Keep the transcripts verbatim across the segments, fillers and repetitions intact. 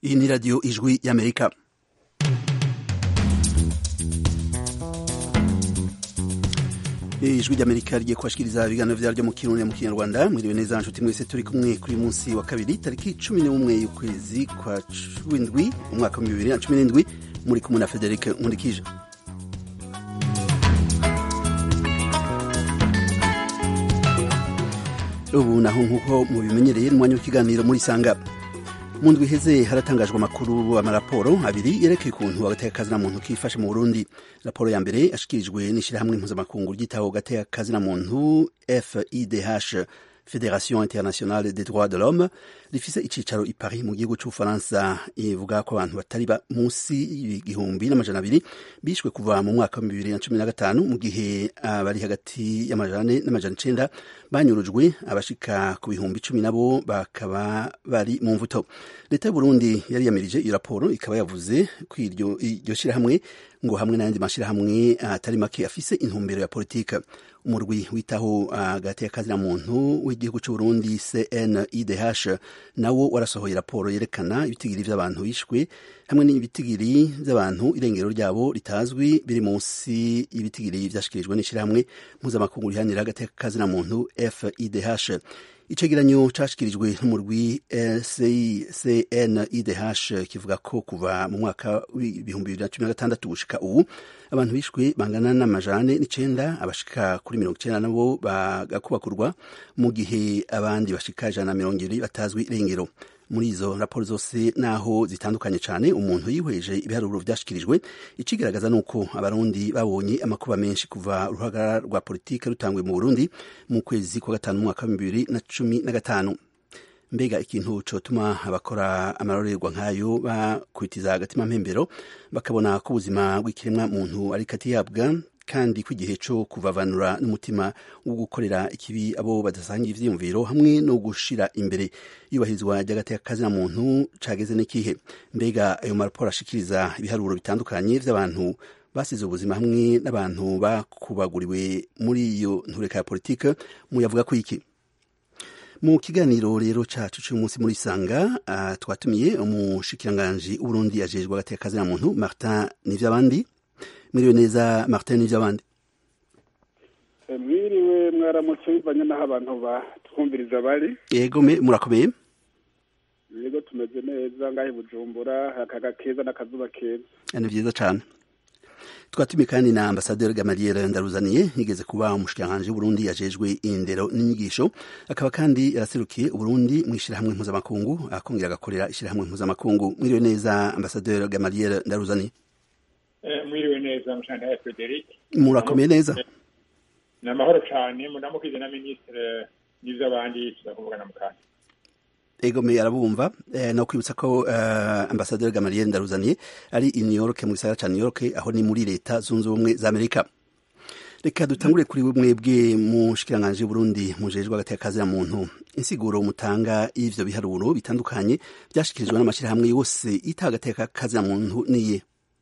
Iyi ni radiyo ijwi y'Amerika. Ijwi ry'Amerika rigiye kubashikiriza ibiganiro vyaryo mu Kirundi mu Kinyarwanda. Mwiriwe neza nshuti mwese, turi kumwe kuri munsi wa kabiri tariki cumi n'umwe y'ukwezi kwa cumi umwaka wa bibiri na cumi n'indwi, muri kumwe na Frederic Nkundikije. Ubu naho nkuko mubimenyereye n'umwanya w'ikiganiro muri Sanga. Mu ndwi iheze haratangajwe amakuru amaraporo abiri yerekeye ukuntu agateka na muntu kifashe mu Burundi. Raporo ya mbere ashikirijwe n'ishirahamwe mpuzamakungu ryitaho agateka na muntu F I D H, Fédération Internationale des Droits de l'Homme, rifise icicaro i Paris mu gihugu c'Ubufaransa. Ivuga ko abantu batari munsi y'igihumbi n'amajana abiri bishwe kuva mu mwaka wa bibiri na cumi na gatanu, mu gihe abari hagati y'amajana ane n'amajana icenda banyurujwe, abashika ku bihumbi cumi nabo bakaba bari mu mvuto. Leta y'u Burundi yari yamirije iyo raporo, ikaba yavuze ko iryo iryo shirahamwe ngo hamwe n'ayandi mashirahamwe atari make afise intumbero ya politika. Umurwi witaho agateka na muntu w'igihugu c'u Burundi C N I D H nawo warasohoye raporo yerekana ibitigiri vy'abantu bishwe hamwe n'ibitigiri vy'abantu irengero ryabo ritazwi biri munsi y'ibitigiri vyashikirijwe n'ishirahamwe mpuzamakungu rihanira agateka na muntu F I D H. Icegeranyo cashikirijwe n'umurwi C N I D H kivuga ko kuva mu mwaka w'ibihumbi bibiri na cumi na gatandatu gushika ubu abantu bishwe bangana n'amajana n'icenda, abashika kuri mirongo icenda nabo bagakubakurwa, mu gihe abandi bashika ijana na mirongo ibiri batazwi irengero. Muri izo raporo zose naho zitandukanye cane, umuntu yihweje ibiharuro vyashikirijwe, icigaragaza nuko abarundi babonye amakuba menshi kuva uruhagarara rwa politike rutangwe mu Burundi mu kwezi kwa gatanu mwaka wa bibiri na cumi na gatanu. Mbega ikintu cotuma abakora amarorerwa nk'ayo bakwitiza agatima mpembero bakabona ko ubuzima bw'ikiremwa muntu ari katiyabwa, kandi ko igihe co kuvavanura n'umutima wo gukorera ikibi abo badasangiye ivyiyumviro hamwe no gushira imbere yubahirizwa ry'agateka na muntu cageze n'ikihe? Mbega ayo maraporo ashikiriza ibiharuro bitandukanye vy'abantu basize ubuzima hamwe n'abantu bakubaguriwe muri iyo ntureka ya politike, muyavuga ko iki? Mu kiganiro rero cacu c'uyu munsi muri Sanga, uh, twatumiye umushikiranganji w'Uburundi ajejwe agateka na muntu Martin Nivyabandi. Mwiriwe neza Martin Nivyabandi. Mwiriwe, mwaramutse bivanye n'aho abantu batwumviriza bari. Yego, me murakomeye? Yego, tumeze neza ngahe Bujumbura, akaga keza n'akazuba keza. Ni vyiza cane. Twatumiye kandi na Ambassadeur Gamaliel Ndaruzaniye, yigeze kuba umushikiranganji w'Uburundi yajejwe indero n'inyigisho, akaba kandi yaraserukiye Uburundi mw'ishirahamwe mpuzamakungu, akongera agakorera ishirahamwe mpuzamakungu. Mwiriwe neza Ambassadeur Gamaliel Ndaruzaniye. Mwiriwe neza Mshanda Frederic. Murakomeye neza? Na mahoro cyane, munamukize na ministre Nivyabandi tuzakuvugana mukanya. Ego me arabumva. Eh, no kwibutsa ko uh, Ambassadeur Gamaliel Ndaruzaniye ari i New York mu gisagara ca New York, aho ni muri leta zunze ubumwe za Amerika. Reka dutangure kuri mwebwe mushikiranganje Burundi mujejwe agateka na muntu. Insiguro mutanga ivyo biharuro bitandukanye byashikirijwe n'amashirahamwe yose itagateka na muntu niye?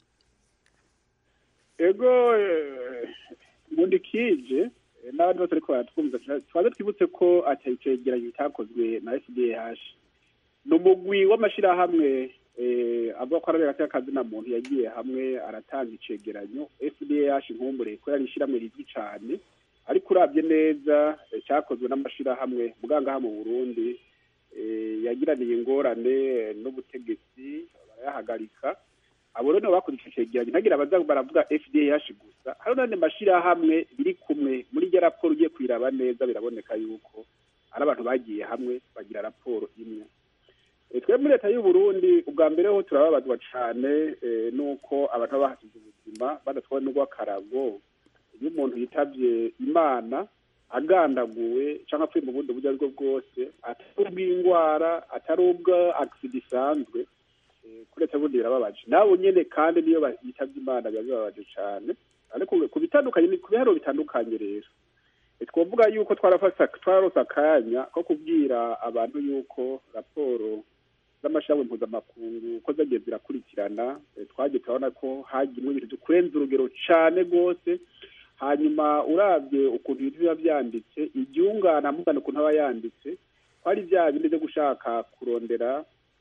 Ego Nkundikije n'abandi bose ariko baratwumva, twaze twibutse ko atayicegeranye bitakozwe na F D H. N'umugwi w'amashirahamwe avuga ko arabera agateka na muntu yagiye hamwe aratanga icegeranyo. F D H nkumbure ko yari ishiramwe rizwi cane, ariko uravye neza cyakozwe n'amashirahamwe mugangaha mu Burundi yagiraniye ingorane n'ubutegetsi barayahagarika. Abo rero bakoze ico cegeranyo ntagira abaza baravuga F D H gusa, hari n'andi mashirahamwe biri kumwe muri iyo raporo. Ugiye kwiraba neza biraboneka yuko ari abantu bagiye hamwe bagira raporo imwe. Twe muri leta y'u Burundi ubwa mbere ho turababazwa cane nuko abantu bahasize ubuzima badatwawe n'urw'akarago. Iyo umuntu yitavye Imana agandaguwe canke apfuye mu bundi buryo aribwo bwose, atari ubw'ingwara, atari ubwa accident isanzwe, kureta bundi birababaje. Nawe nyene kandi niyo yitavye Imana bibabaje cane, ariko ku bitandukanye, ku biharo bitandukanye rero twovuga yuko twarafasa twarose akanya ko kubwira abantu yuko raporo z'amashirahamwe mpuzamakungu ko zagiye zirakurikirana, twagiye turabona ko hagimwe ibintu kurenza urugero cane rwose. Hanyuma uravye ukuntu ibintu biba vyanditse, iryungana mugana ukuntu aba yanditse, kwari vya bindi vyo gushaka kurondera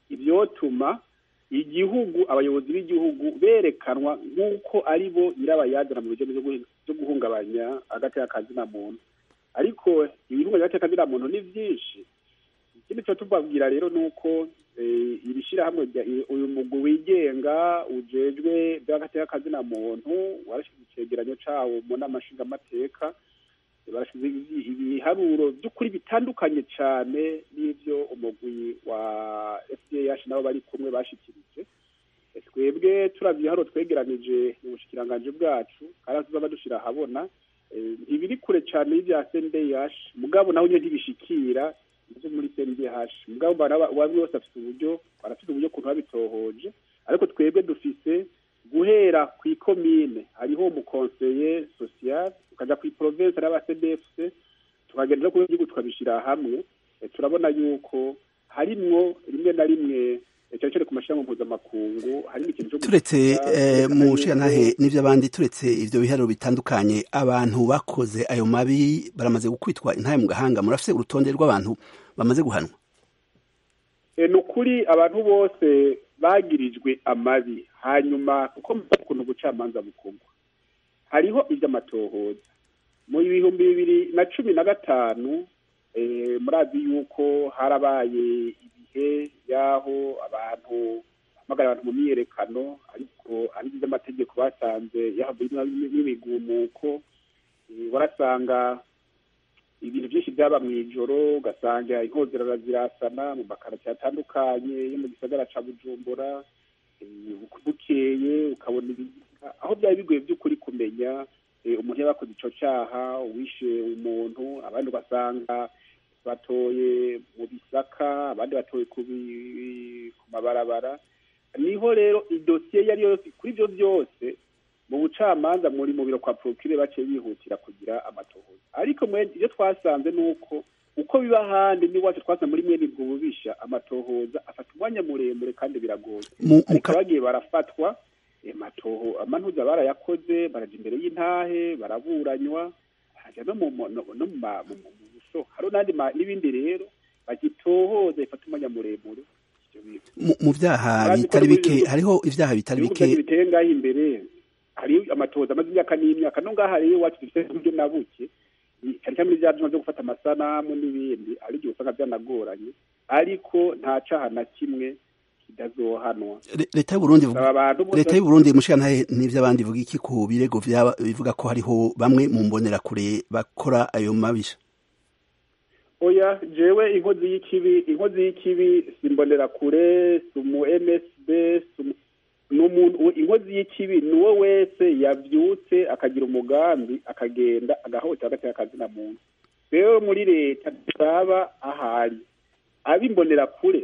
ivyotuma igihugu abayobozi b'igihugu berekanwa nk'uko ari bo nyirabayazana mu bijanye byo guhungabanya agateka kazina muntu. Ariko ibihungabanya agateka kazina muntu ni vyinshi. Ikindi cyo tubabwira rero nuko iri shirahamwe uyu mugwi wigenga ujejwe by'agateka kazina muntu warashize icegeranyo cawo mu n'amashinga amateka, barashize ibiharuro by'ukuri bitandukanye cyane n'ivyo umugwi wa F D H nabo bari kumwe bashikirije. Twebwe turavye ibiharuro twegeranije mu bushikiranganje bwacu karazuba badushira habona ntibiri kure cyane y'ivya C N D H, mugabo naho nyine ntibishikira ivyo muri C N D H, mugabo bamwe bose afite uburyo barafite uburyo kuntu babitohoje. Ariko twebwe dufise guhera ku ikomine hariho umukonseye social, tukaja ku province n'aba C D F C, tukagenda ku gihugu tukabishira hamwe. Turabona yuko harimwo rimwe na rimwe cyane cyane ku mashirahamwe mpuzamakungu harimo ikintu cyo turetse mu nshingantahe n'ivyo abandi, turetse ivyo biharuro bitandukanye abantu bakoze ayo mabi baramaze gukwitwa intahe mu gahanga. Murafise urutonde rw'abantu bamaze guhanwa? E, nukuri abantu bose bagirijwe amabi hanyuma kuko mukuntu gucamanza bukorwa hariho ivy'amatohoza mu bihumbi bibiri na cumi na gatanu. E, murazi yuko harabaye ibihe yaho abantu hamagara abantu mu myiyerekano, ariko ari ivy'amategeko basanze yahavuye n'imigumuko. E, barasanga ibintu byinshi byaba mw'ijoro, ugasanga inkozera zirasana mu makaritiye atandukanye yo mu gisagara ca Bujumbura. Bukeye ukabona aho byari bigoye by'ukuri kumenya umuntu yabakoze ico caha, uwishe umuntu, abandi ugasanga batoye mu bisaka, abandi batoye ku mabarabara. Niho rero idosiye yari yose kuri ivyo vyose mu bucamanza muri mu biro kwa procureur baciye bihutira kugira amatohoza. Ariko mwe iyo twasanze nuko uko biba handi ni wacu twasanze muri mwene bwo bubisha amatohoza afata umwanya muremure kandi biragoye. Ariko bagiye barafatwa amatoho amantuza barayakoze, baraje imbere y'intahe, baraburanywa, haje no mu no mu buso haro nandi n'ibindi rero bagitohoza ifata umwanya muremure. Mu vyaha bitari bike hariho ivyaha bitari bike bitenga imbere, hari amatohoza amaze imyaka n'imyaka no ngaha rero wacu dufite uburyo nabuke cyane cyane ibyaha byo gufata amasanamu n'ibindi ari byo usanga byanagoranye, ariko nta caha na kimwe kidazohanwa. Leta y'u Burundi leta y'u Burundi mushikantahe n'ivyo abandi vuga iki ku birego bivuga ko hariho bamwe mu mbonera kure bakora ayo mabisha? Oya, jewe inkozi y'ikibi inkozi y'ikibi simbonera kure, sumu M S B, sumu n'umuntu inkozi y'ikibi nuwo wese yavyutse akagira umugambi akagenda agahota agateka kazina muntu. Rero muri leta dusaba ahari abimbonera kure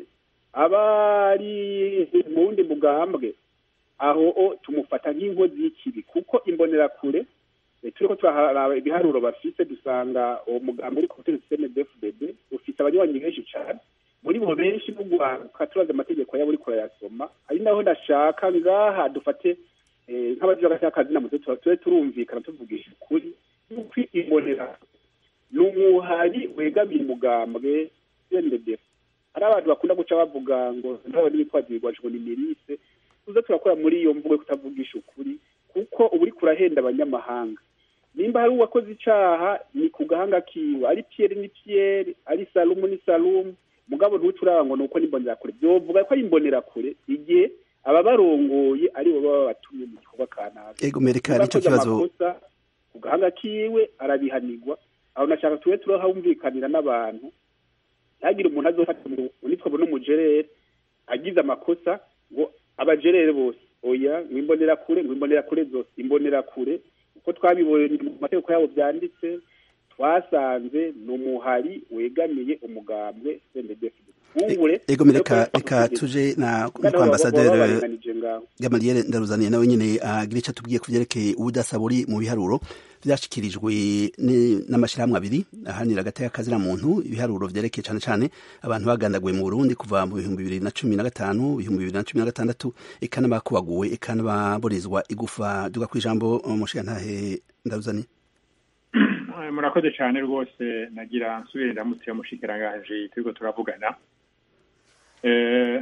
abari mu wundi mugambwe aho tumufata nk'inkozi y'ikibi, kuko imbonera kure turiko turaharaba ibiharuro bafise dusanga uwo mugambi uri ku systeme D F D D ufite abanywanyi benshi cyane, muri bo benshi n'ugwaruka turaza amategeko yabo uri kurayasoma. Ari naho ndashaka ngaha dufate nk'abaje bagashaka kazina muto twe turumvikana tuvugisha ukuri nuko imbonera n'umuhari wegamiye umugambwe C N D D F. Hari abantu bakunda guca bavuga ngo ndaho n'ibitwazirwa ngo ni mirise, tuza turakora muri iyo mvugo kutavugisha ukuri, kuko uburi kurahenda abanyamahanga. Nimba hari uwakoze icaha ni ku gahanga kiwe, ari Pierre ni Pierre, ari Salumu ni Salumu, mugabo ntuturaba ngo nuko nimbonera kure. Byovuga ko imbonera kure igihe aba barongoye ari bo baba batumye mu gikorwa kanaka. Ego mereka ari cyo kibazo ku gahanga kiwe arabihanirwa. Aho nashaka tuwe turahumvikanira n'abantu, yagira umuntu azofata mu nitwa bo n'umujerere agize amakosa ngo abajerere bose oya mwimbonera kure mwimbonera kure zose imbonera kure uko twabibonye mu mategeko yabo byanditse twasanze n'umuhari wegamiye umugambwe C N D D F. Ego mereka reka tuje na ambasaderi Gamaliel Ndaruzaniye nawe nyene agira ico tubwiye kuvyerekeye ubudasaburi mu biharuro vyashikirijwe n'amashirahamwe abiri ahanira agateka kazira muntu. Ibiharuro vyerekeye cane cane abantu bagandaguye mu Burundi kuva mu bihumbi bibiri na cumi na gatanu ibihumbi bibiri na cumi na gatandatu eka n'abakubaguwe eka n'ababorezwa igufa. Duga kwijambo umushikantahe Ndaruzaniye. Murakoze cyane rwose, nagira nsubire ndamutse mushikiranganje turiko turavugana. Eh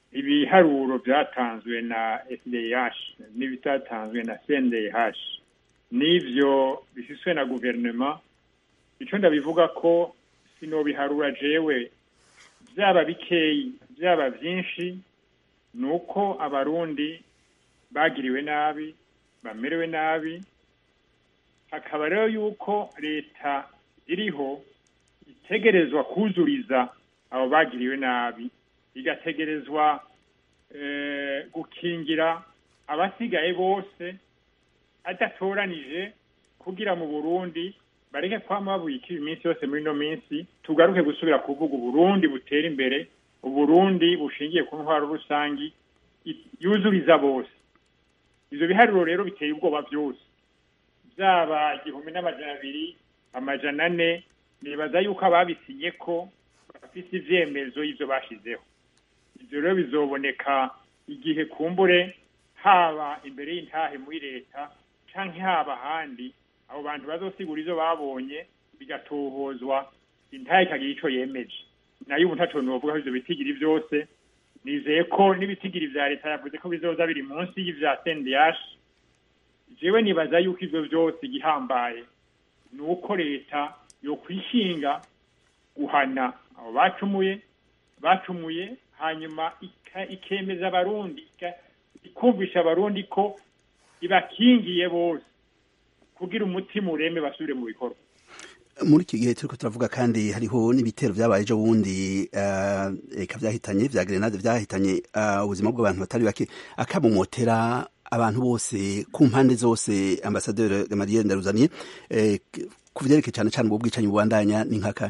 ibiharuro byatanzwe na F D H n'ibitatanzwe na C N D H n'ivyo bifiswe na guverinoma, ico ndabivuga ko sinobiharura jewe, byaba bikeyi byaba byinshi, nuko abarundi bagiriwe nabi, bamerewe nabi. Hakaba rero yuko leta iriho itegerezwa kuzuriza abo bagiriwe nabi, igategerezwa eh, gukingira abasigaye bose adatoranije, kugira mu Burundi bareke kwama babuyika iminsi yose muri no minsi, tugaruke gusubira kuvuga Uburundi butera imbere, Uburundi bushingiye ku ntwaro rusangi yuzuriza bose. Ivyo biharuro rero biteye ubwoba byose, byaba igihumbi n'amajana abiri, amajana ane, nibaza yuko ababisinye ko bafise ivyemezo y'ivyo bashizeho. Ivyo rero bizoboneka igihe kumbure haba imbere y'intahe muri leta canke haba handi, abo bantu bazosigura ivyo babonye bigatohozwa, intahe ikagira ico yemeje. Nayo ubu ntaco novuga ivyo bitigiri vyose, nizeye ko n'ibitigiri vya leta yavuze ko bizoza biri munsi y'ivya C N D H. Jewe nibaza yuko ivyo vyose igihambaye nuko leta yo kwishinga guhana abo bacumuye bacumuye hanyuma ikemeza abarundi, ikumvisha abarundi ko ibakingiye bose kugira umutima ureme basubire mu bikorwa. Muri iki gihe turiko turavuga kandi hariho n'ibitero vyabaye ejo bundi eka vyahitanye vya grenade vyahitanye ubuzima bw'abantu batari bake, akamumotera abantu bose ku mpande zose. Ambasaderi Gamaliel Ndaruzaniye, ku vyerekeye cane cane ubwo bwicanyi bubandanya ni nkaka?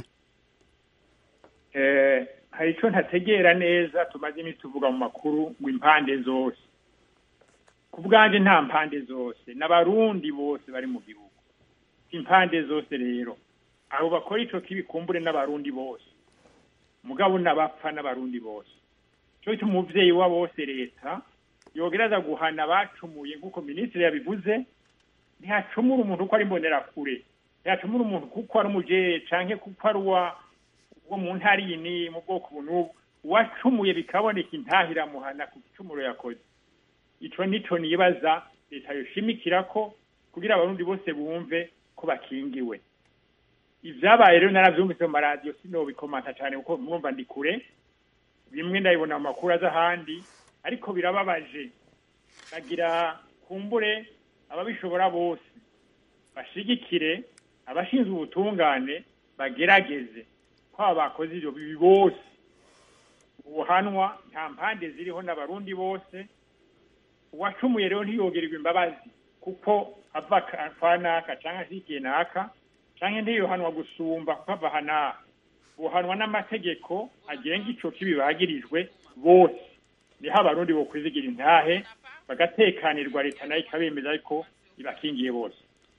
Eh, hari ico ntategera neza, tumaze imisi tuvuga mu makuru ngo impande zose. Ku bwanje nta mpande zose, n'abarundi bose bari mu gihugu. Impande zose rero abo bakora ico kibikumbure n'abarundi bose, mugabo n'abapfa n'abarundi bose. Cyo cyo umuvyeyi wa bose leta yogereza guhana abacumuye, nk'uko minisitiri yabivuze. Ntihacumura umuntu uko ari mbonera kure, ntihacumura umuntu kuko ari umujeye canke kuko ari wa wo mu ntari yini mu bwoko bunubu, wacumuye bikaboneka intahira muhana ku gicumuro yakoze. Ico nico nibaza leta yoshimikira ko kugira abarundi bose bumve ko bakingiwe. Ivyabaye rero naravyumvise mu radio, sinobikomanta cyane kuko mwumva ndi kure, bimwe ndabibona mu makuru aza handi, ariko birababaje. Nagira kumbure ababishobora bose bashigikire abashinzwe ubutungane, bagerageze ko abakoze ivyo bibi bose ubuhanwa, nta mpande ziriho n'abarundi bose. Uwacumuye rero ntiyogererwa imbabazi kuko ava kwanaka canke asikiye naka, canke ntiyohanwa gusumba kuko ava hana. Ubuhanwa n'amategeko agenga ico kibi bagirijwe bose, niho abarundi bo kwizigira intahe bagatekanirwa, leta nayo ikabemeza ariko ibakingiye bose.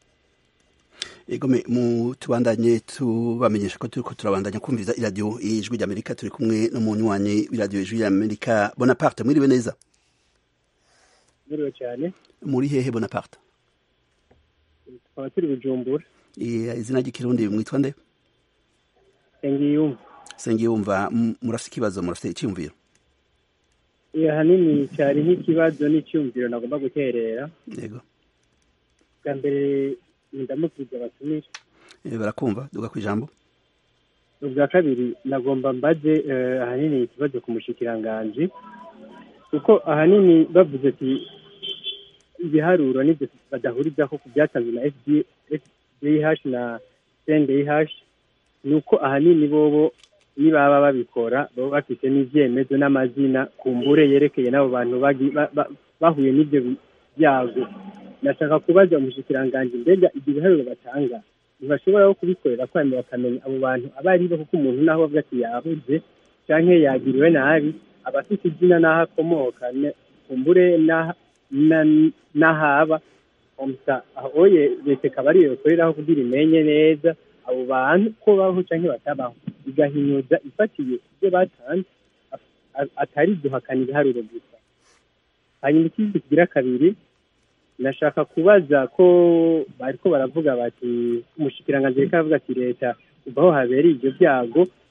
Egome mu tubandanye tubamenyesha ko turiko turabandanya kumviriza iradio Ijwi ry'Amerika, turi kumwe no munywanyi w'iradio Ijwi ry'Amerika. Bonaparte, mwiriwe neza? Mwiriwe cyane. Muri hehe Bonaparte? Tukaba turi Bujumbura. Izina ry'ikirundi mwitwa nde? Sengiyumva. Sengiyumva, murafite ikibazo, murafite icyumviro? Iya, hanini cyari nk'ikibazo n'icyumviro nagomba guterera. Yego. Bwa mbere ndamukije abatumishi. Eh, barakumva, duga kwijambo. Ubwa kabiri nagomba mbaze ahanini ikibazo ku mushikiranganje, kuko ahanini bavuze ati ibiharuro n'ibyo badahuriza ko kubyatanzwe na F D H na C N D H, nuko ahanini bobo nibaba babikora bo bafite n'ivyemezo n'amazina kumbure yerekeye n'abo bantu bahuye n'ibyo byago. Nashaka kubaza umushikiranganje, mbega ibiharuro batanga ntibashobora kubikorera kwame bakamenya abo bantu abari bo, kuko umuntu naho bavuga ati yabuze canke yagiriwe nabi abafite izina naho akomoka kumbure n'ahaba omsa ahoye leta kabari yokoreraho kugira imenye neza abo bantu ko baho canke batabaho, igahinyuza ifatiye ibyo batanze atari duhakana ibiharuro gusa. Hanyuma ikindi kigira kabiri, nashaka kubaza ko bariko baravuga bati umushikiranganje reka avuga ati leta ubaho habereye ibyo byago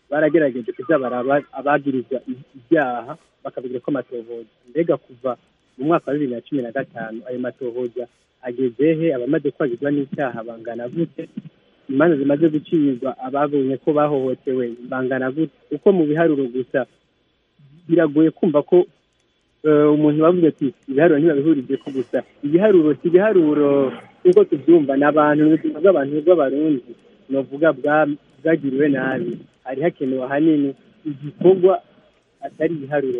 baragerageje kuja baraba abagirizwa ibyaha bakavugira ko amatohoza mbega kuva mu mwaka wa bibiri na cumi na gatanu ayo matohoza agezehe abamaze kwagirwa n'icyaha bangana gute imanza zimaze gucibwa ababonye ko bahohotewe bangana gute uko mu biharuro gusa biragoye kumva ko umuntu bavuze ati ibiharuro ntibabihurije ko gusa ibiharuro si ibiharuro nk'uko tubyumva n'abantu n'ubuzima bw'abantu bw'abarundi novuga bwagiriwe nabi hari hakenewe ahanini igikorwa atari ibiharuro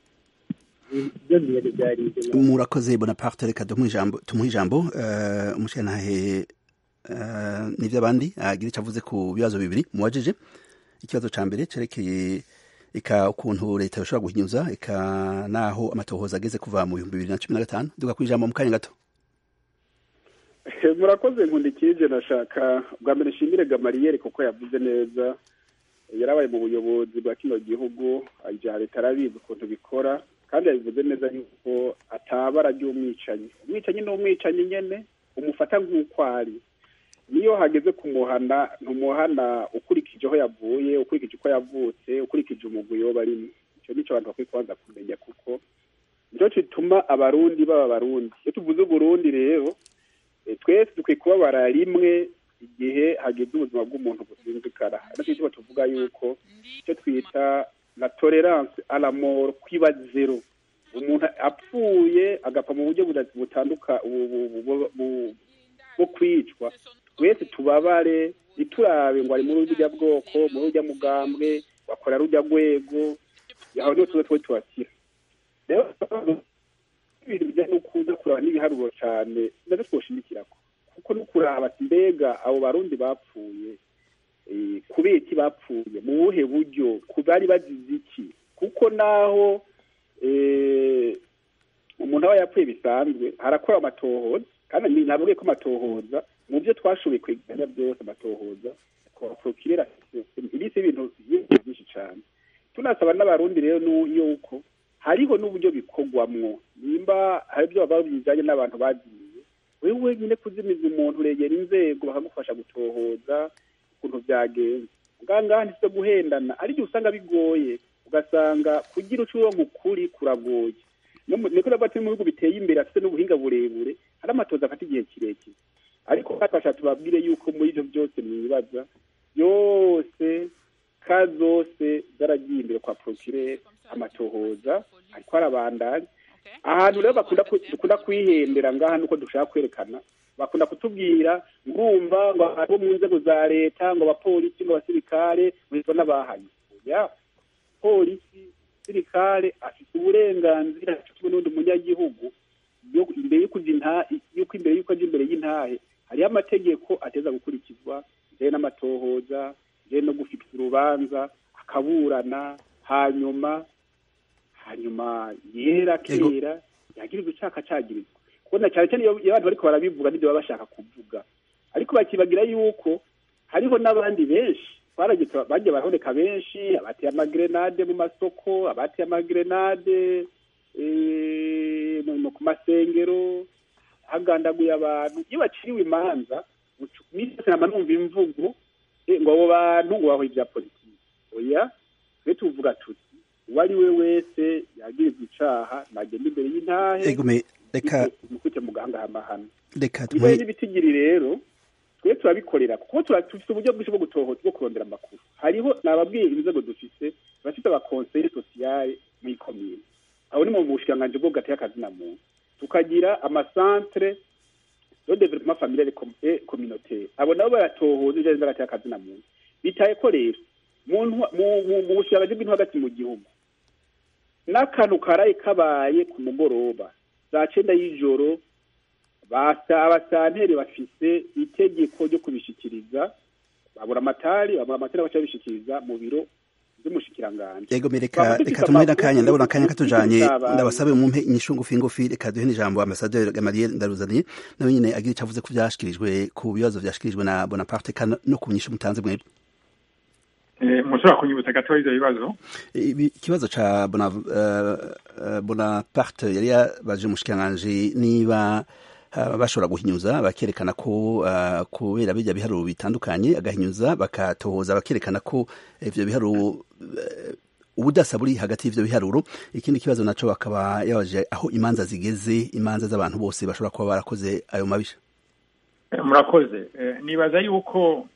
gusa. Murakoze Bonaparte, reka tumuhe ijambo umushyiranahe n'ibyo abandi agira icyo avuze ku bibazo bibiri mubajije. Ikibazo cya mbere cyerekeye eka ukuntu leta yoshobora guhinyuza eka naho amatohoza ageze kuva mu bihumbi bibiri na cumi na gatanu duga kwijambo mu kanya gato. Murakoze nkundikije nashaka bwa mbere nshimire Gamariyeri kuko yavuze neza yarabaye mu buyobozi bwa kino gihugu ajya leta arabizi ukuntu bikora kandi yabivuze neza yuko atabara ry'umwicanyi umwicanyi ni umwicanyi nyene umufata nk'uko ari niyo hageze kumuhana ntumuhana ukurikije aho yavuye ukurikije uko yavutse ukurikije umugwi yoba arimo. Icyo nico abantu bakwiye kubanza kumenya kuko nico gituma abarundi baba abarundi. Iyo tuvuze uburundi rero twese dukwiye kubabara rimwe igihe hageze ubuzima bw'umuntu gusinzikara. Ariko icyo tuvuga yuko icyo twita la tolerance à la mort kwiba zero. Umuntu apfuye agapfa mu buryo butanduka bwo kwicwa twese tubabare iturabe ngo ari muri urujya bwoko muri urujya mugambwe bakora rujya rwego yaho niho tuba twe tuwakira. Rero ibintu bijyanye no kuza kuraba n'ibiharuro cyane ndetse twoshimikirako kuko no kuraba mbega abo barundi bapfuye kubera iki bapfuye mu buhe buryo kubari bazize iki kuko naho umuntu aba yapfuye bisanzwe harakora amatohoza kandi navuge ko amatohoza mu byo twashoboye kwigana byose amatohoza kwa procureur ibise ibintu byinshi cyane. Tunasaba n'abarundi rero yuko hariho n'uburyo bikogwamwo nimba hari byo baba bijanye n'abantu bagiye wewe nyine kuzimiza umuntu uregera inzego bakagufasha gutohoza ukuntu byagenze nganga ntise guhendana ari byo usanga bigoye ugasanga kugira ucuronka ukuri kuragoye. Niko nabati mu bihugu biteye imbere afite n'ubuhinga burebure hari amatoza afite igihe kirekire ariko batwasha tubabwire yuko muri ibyo byose mwibaza byose kazose zaragiye imbere kwa procureur amatohoza ariko arabandanya ahantu rero bakunda dukunda kwihembera ngaha nuko dushaka kwerekana bakunda kutubwira ngumva ngo abo mu nzego za leta ngo abapolisi ngo abasirikare mwizo n'abahanye ya polisi sirikare afite uburenganzira cyo n'undi munyagihugu yo imbere yo kujinta yuko imbere yuko aje imbere y'intahe hari amategeko ateza gukurikizwa je n'amatohoza je no gufika urubanza akaburana hanyuma hanyuma yera kera yagirizwe ucaka cagirizwa kubona cyane cyane iyo abantu bariko barabivuga n'ibyo baba bashaka kuvuga ariko bakibagira yuko hariho n'abandi benshi baragita bajye baraboneka benshi abateye amagrenade mu masoko abateye amagrenade eh mu masengero hagandaguye abantu iyo baciriwe imanza mwise namanumva imvugo ngo abo bantu ngo baho ibya politiki oya twe tuvuga tuti wari we wese yagirizwe icaha nagenda imbere y'intahe egume reka mukute muganga hamahana reka twe n'ibitigiri rero twe turabikorera kuko turafite uburyo bwinshi bwo gutohoza bwo kurondera amakuru hariho nababwiye inzego dufise bafite aba conseil social muri commune aho ni mu bushikanganje bwo gateye akazi na muntu tukagira ama centre de développement familial et communautaire abo nabo baratohoza ije gateye akazi na muntu bitaye ko rero muntu mu bushikanganje bw'intu hagati mu gihugu n'akantu karaye kabaye ku mugoroba za cenda y'ijoro basa abasanteri bafise itegeko ryo kubishikiriza babura amatari babura amatari bacabishikiriza mu biro by'umushikiranganje. Yego mereka reka tumuhe nakanya ndabona akanya katujanye ndabasabe mumpe inyishu ngufi ngufi reka duhe n'ijambo ambassadeur Gamaliel Ndaruzaniye nawe nyine agira icavuze ku byashikirijwe ku bibazo byashikirijwe na Bonaparte kana no ku nyishu mutanze mwebwe. Eh mushobora kunyibutsa gato ivyo bibazo? Ikibazo ca Bona uh, Bonaparte yari yabaje umushikiranganje niba bashobora guhinyuza bakerekana ko kubera bijya biharuro bitandukanye agahinyuza bakatohoza bakerekana ko ivyo biharuro ubudasa buri hagati y'ivyo biharuro. Ikindi kibazo naco bakaba yabaje aho imanza zigeze, imanza z'abantu bose bashobora kuba barakoze ayo mabisha. Murakoze. Nibaza yuko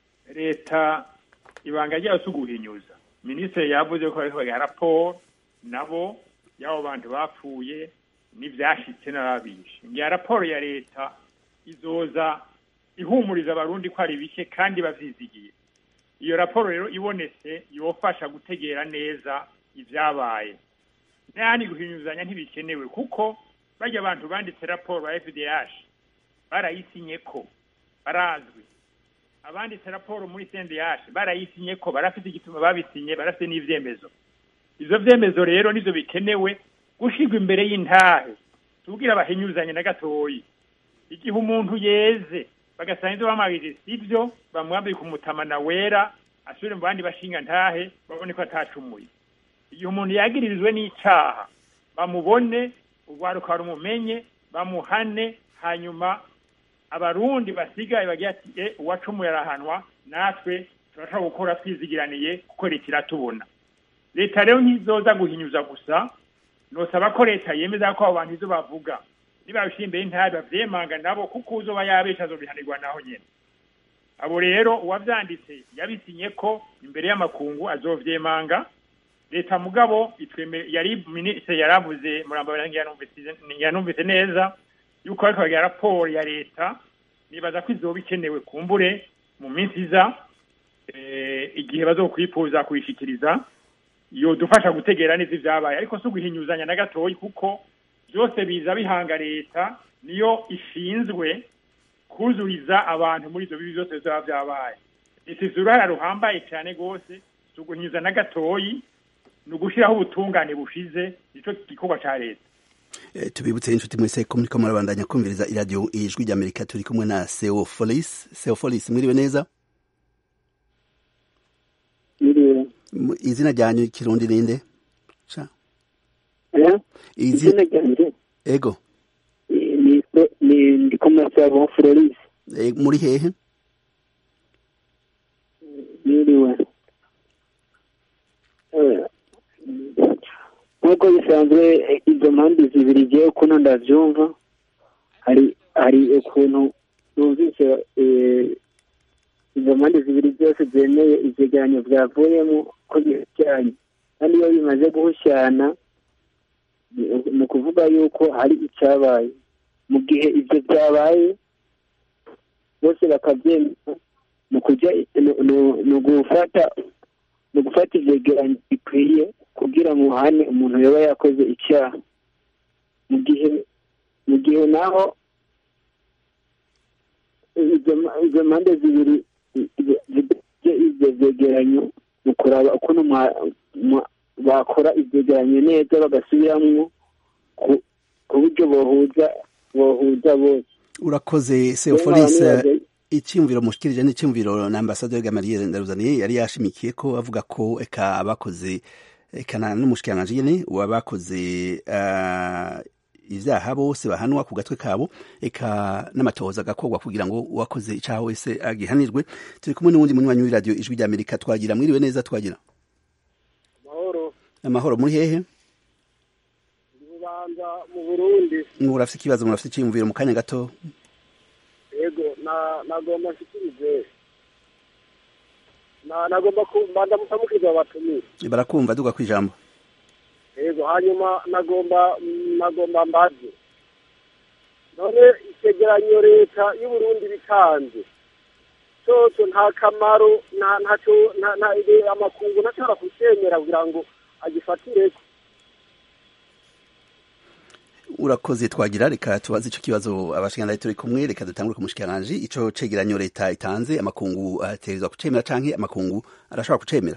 leta ibanga ryayo suguhinyuza. Minisitiri yavuze ko ariko ya raporo nabo yabo bantu bapfuye n'ivyashitse n'ababishe. Ngiya raporo ya leta izoza ihumuriza abarundi ko ari bike kandi bavyizigiye. Iyo raporo rero ibonetse yofasha gutegera neza ivyabaye. Nani guhinyuzanya ntibikenewe kuko bajya abantu banditse raporo ba F D H barayisinye ko barazwi. Abanditse raporo muri C N D H barayisinye ko barafite igituma babisinye barafite n'ivyemezo. Izo vyemezo rero nizo bikenewe gushigwa imbere y'intahe tugira abahinyuzanye na gatoyi. Igihe umuntu yeze bagasanze bamabije sivyo bamwambiye kumutamana wera asubire mu bandi bashinga ntahe babone ko atacumuye. Igihe umuntu yagiririzwe n'icaha bamubone ubwaruka rumumenye bamuhane hanyuma abarundi basigaye bagiye ati e uwacumuye arahanwa natwe turashaka gukora twizigiraniye kuko leta tubona. Leta rero ntizoza guhinyuza gusa nosaba ko leta yemeza ko abantu izo bavuga niba bishimbe intabe bavyemanga nabo kuko uzoba yabesha zo bihanirwa naho nyene. Abo rero uwavyanditse yabisinye ko imbere y'amakungu azovyemanga. Leta mugabo itweme yari ministre yaravuze muramba yanumvise yanumvise neza yuko ariko ya raporo ya leta nibaza ko izoba ikenewe kumbure mu minsi iza eh igihe bazokwifuza kuyishikiriza yo dufasha gutegera neza ivyabaye ariko so guhinyuzanya na gatoyi kuko byose biza bihanga leta niyo ishinzwe kuzuriza abantu muri izo bibi byose byaba byabaye. Itizurara ruhambaye cyane gose so guhinyuza na gatoyi nugushiraho ubutungane bushize nico gikorwa ca leta. E, tubibutse inshuti mwese ko muriko murabandanya kumviriza iradio ijwi rya Amerika turi kumwe na Theophilus. Theophilus mwiriwe neza? Mwiriwe. Izina ryanyu kirundi ninde? Cha. Eh? Izina ryanyu? Ego. Ni ni ndi kumwe na Theophilus. E, muri hehe? Mwiriwe. Eh. Nkuko bisanzwe izo mpande zibiri giye kuno ndavyumva hari hari ukuntu numvise izo mpande zibiri zose zemeye ivyegeranyo vyavuyemo ko bijyanye kandi iyo bimaze guhushana mu kuvuga yuko hari icyabaye mu gihe ivyo byabaye bose bakavyemera mu kujya no gufata no gufata ivyegeranyo bikwiye kugira ngo hane umuntu yaba yakoze icyaha mu gihe mu gihe naho izo mpande zibiri ibyo byegeranyo mu kuraba ukuntu bakora ibyegeranyo neza bagasubiramwo ku buryo bohuza bohuza bose. Urakoze Theophilus. Icyumviro mushikirije n'icyumviro na Ambassadeur Gamaliel Ndaruzaniye yari yashimikiye ko avuga ko eka abakoze kana n'umushikiranganje nyene wabakoze uh, ivyaha bose bahanwa ku gatwe kabo eka n'amatohoza gakorwa kugira ngo uwakoze icaha wese agihanirwe. Turi kumwe n'uwundi munywanyi w'iradio ijwi rya Amerika twagira. Mwiriwe neza twagira? Amahoro. Amahoro muri hehe? Bubanza mu Burundi. Murafite ikibazo murafite icyumviro mu kanya gato? Yego na nagomba nshikirize na nagomba kumbanda mutamukiza abatumire barakumva duga kwijambo. Yego hanyuma nagomba nagomba mbaje none icegeranyo leta y'u Burundi bitanze cyo nta kamaro nta ntaco nta ide amakungu nashara kucemera kugira ngo agifatire. Urakoze twagira reka tubaze ico kibazo abashikana turi kumwe reka dutangure ku mushikiranganje ico cegeranyo leta itanze amakungu aterezwa kucemera canke amakungu arashobora kucemera.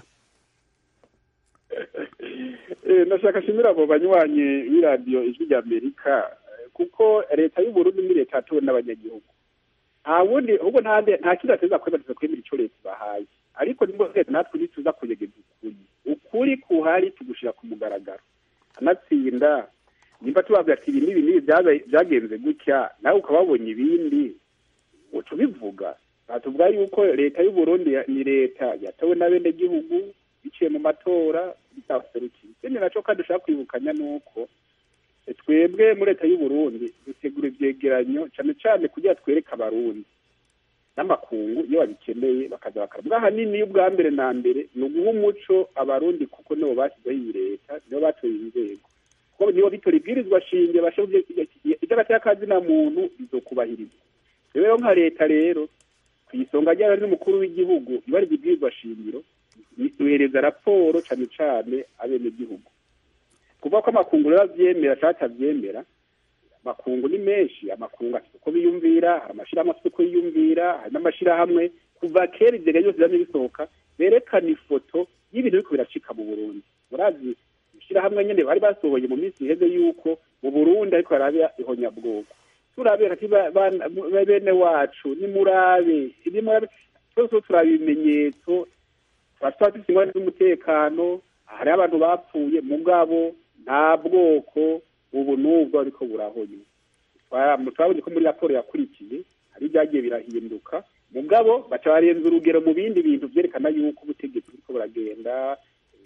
Eh nashaka shimira abo banywanyi b'iradio ijwi rya Amerika kuko leta y'u Burundi ni leta atuwe n'abanyagihugu. Nta wundi ubwo ntande nta kidateza kwemeza kwemera ico leta bahaye ariko nimbo leta natwe nituza kuyegeza ukuri ukuri kuhari tugushira ku mugaragaro anatsinda nimba tubavuga ati ibi n'ibi n'ibi byagenze gutya nawe ukaba wabonye ibindi uca ubivuga batuvuga yuko leta y'u Burundi ni leta yatowe n'abenegihugu biciye mu matora bitaserukiye ikindi naco kandi dushaka kwibukanya nuko twebwe muri leta y'u Burundi dutegura ivyegeranyo cane cane kugira twereka abarundi n'amakungu iyo babikeneye bakaza bakavuga hanini y'ubwa mbere na mbere ni uguha umuco abarundi kuko nibo bashyizeho iyi leta nibo batoye inzego kuko nibo bitora ibwirizwa shinge bashoboye itarata y'akazina muntu bizokubahirizwa rero nka leta rero ku isonga ry'abari n'umukuru w'igihugu ibari ibwirizwa shingiro duhereza raporo cane cane abenegihugu kuva ko amakungu rero avyemera cyangwa atavyemera amakungu ni menshi amakungu afite uko biyumvira hari amashirahamwe afite uko yiyumvira hari n'amashirahamwe kuva kera ivyega byose vyamye bisohoka berekana ifoto y'ibintu biriko biracika mu Burundi murazi ishirahamwe nyene bari basohoye mu minsi iheze yuko mu Burundi ariko harabya ihonyabwoko turabe ati bene wacu ni murabe ni murabe twese turabe ibimenyetso twafite ingwani z'umutekano hari abantu bapfuye mugabo nta bwoko ubu nubwo ariko burahoye twabonye ko muri raporo yakurikiye hari byagiye birahinduka mugabo baca barenza urugero mu bindi bintu byerekana yuko ubutegetsi buriko buragenda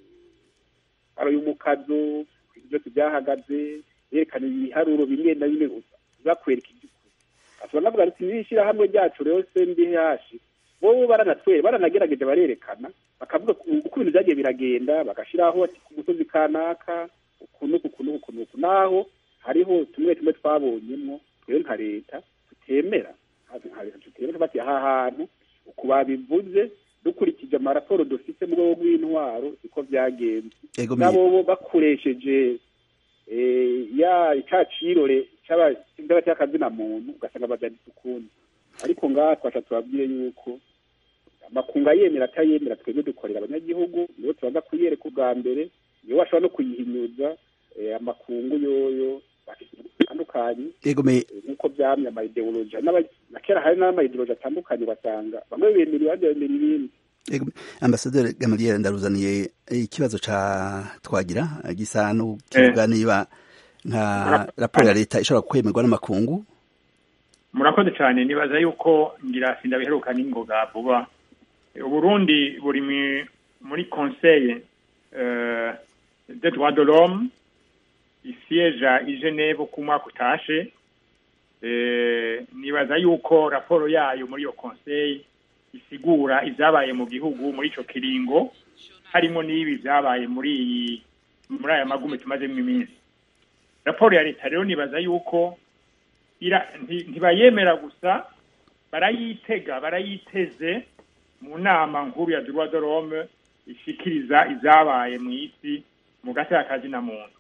ari umukazo byose byahagaze yerekana ibiharuro bimwe na bimwe uzakwereka iby'ukuri ashobora navuga ati nishira hamwe ryacu rero C N D H bo baranatwere baranagerageje barerekana bakavuga uko ibintu byagiye biragenda bagashiraho ati ku musozi kanaka ukuntu ukuntu ukuntu naho hariho tumwe tumwe twabonyemo rero nka leta tutemera nka leta tutemera bati aha hantu uko babivuze dukurikije amaraporo dufite mu rwego rw'intwaro iko byagenze nabo bakoresheje ya icacirore cy'aba cy'akazina muntu ugasanga babyanditse ukundi ariko ngaha twasha tubabwire yuko amakunga yemera atayemera twebwe dukorera abanyagihugu nibo tubanza kuyereka ubwa mbere niyo washobora no kuyihinyuza amakungu yoyo batandukanye nk'uko byamye amayideoloji na kera hari n'amayideoloji atandukanye basanga bamwe bemera abandi bemera ibindi. Ambasaderi Gamaliel ndaruzaniye ikibazo ca twagira gisa no kivuga niba nka raporo ya leta ishobora kwemerwa n'amakungu. Murakoze cyane nibaza yuko ngira sinda biheruka n'ingoga vuba Burundi buri muri conseil euh des droits de l'homme isiège à Genève ku mwaka utashe eh nibaza yuko raporo yayo muri yo conseil isigura izabaye mu gihugu muri ico kiringo harimo n'ibi byabaye muri muri aya magume tumaze mu iminsi. Raporo ya leta rero nibaza yuko ira ntibayemera gusa barayitega barayiteze mu nama nkuru ya droit de l'homme ishikiriza izabaye mu isi mu gase akazi na muntu.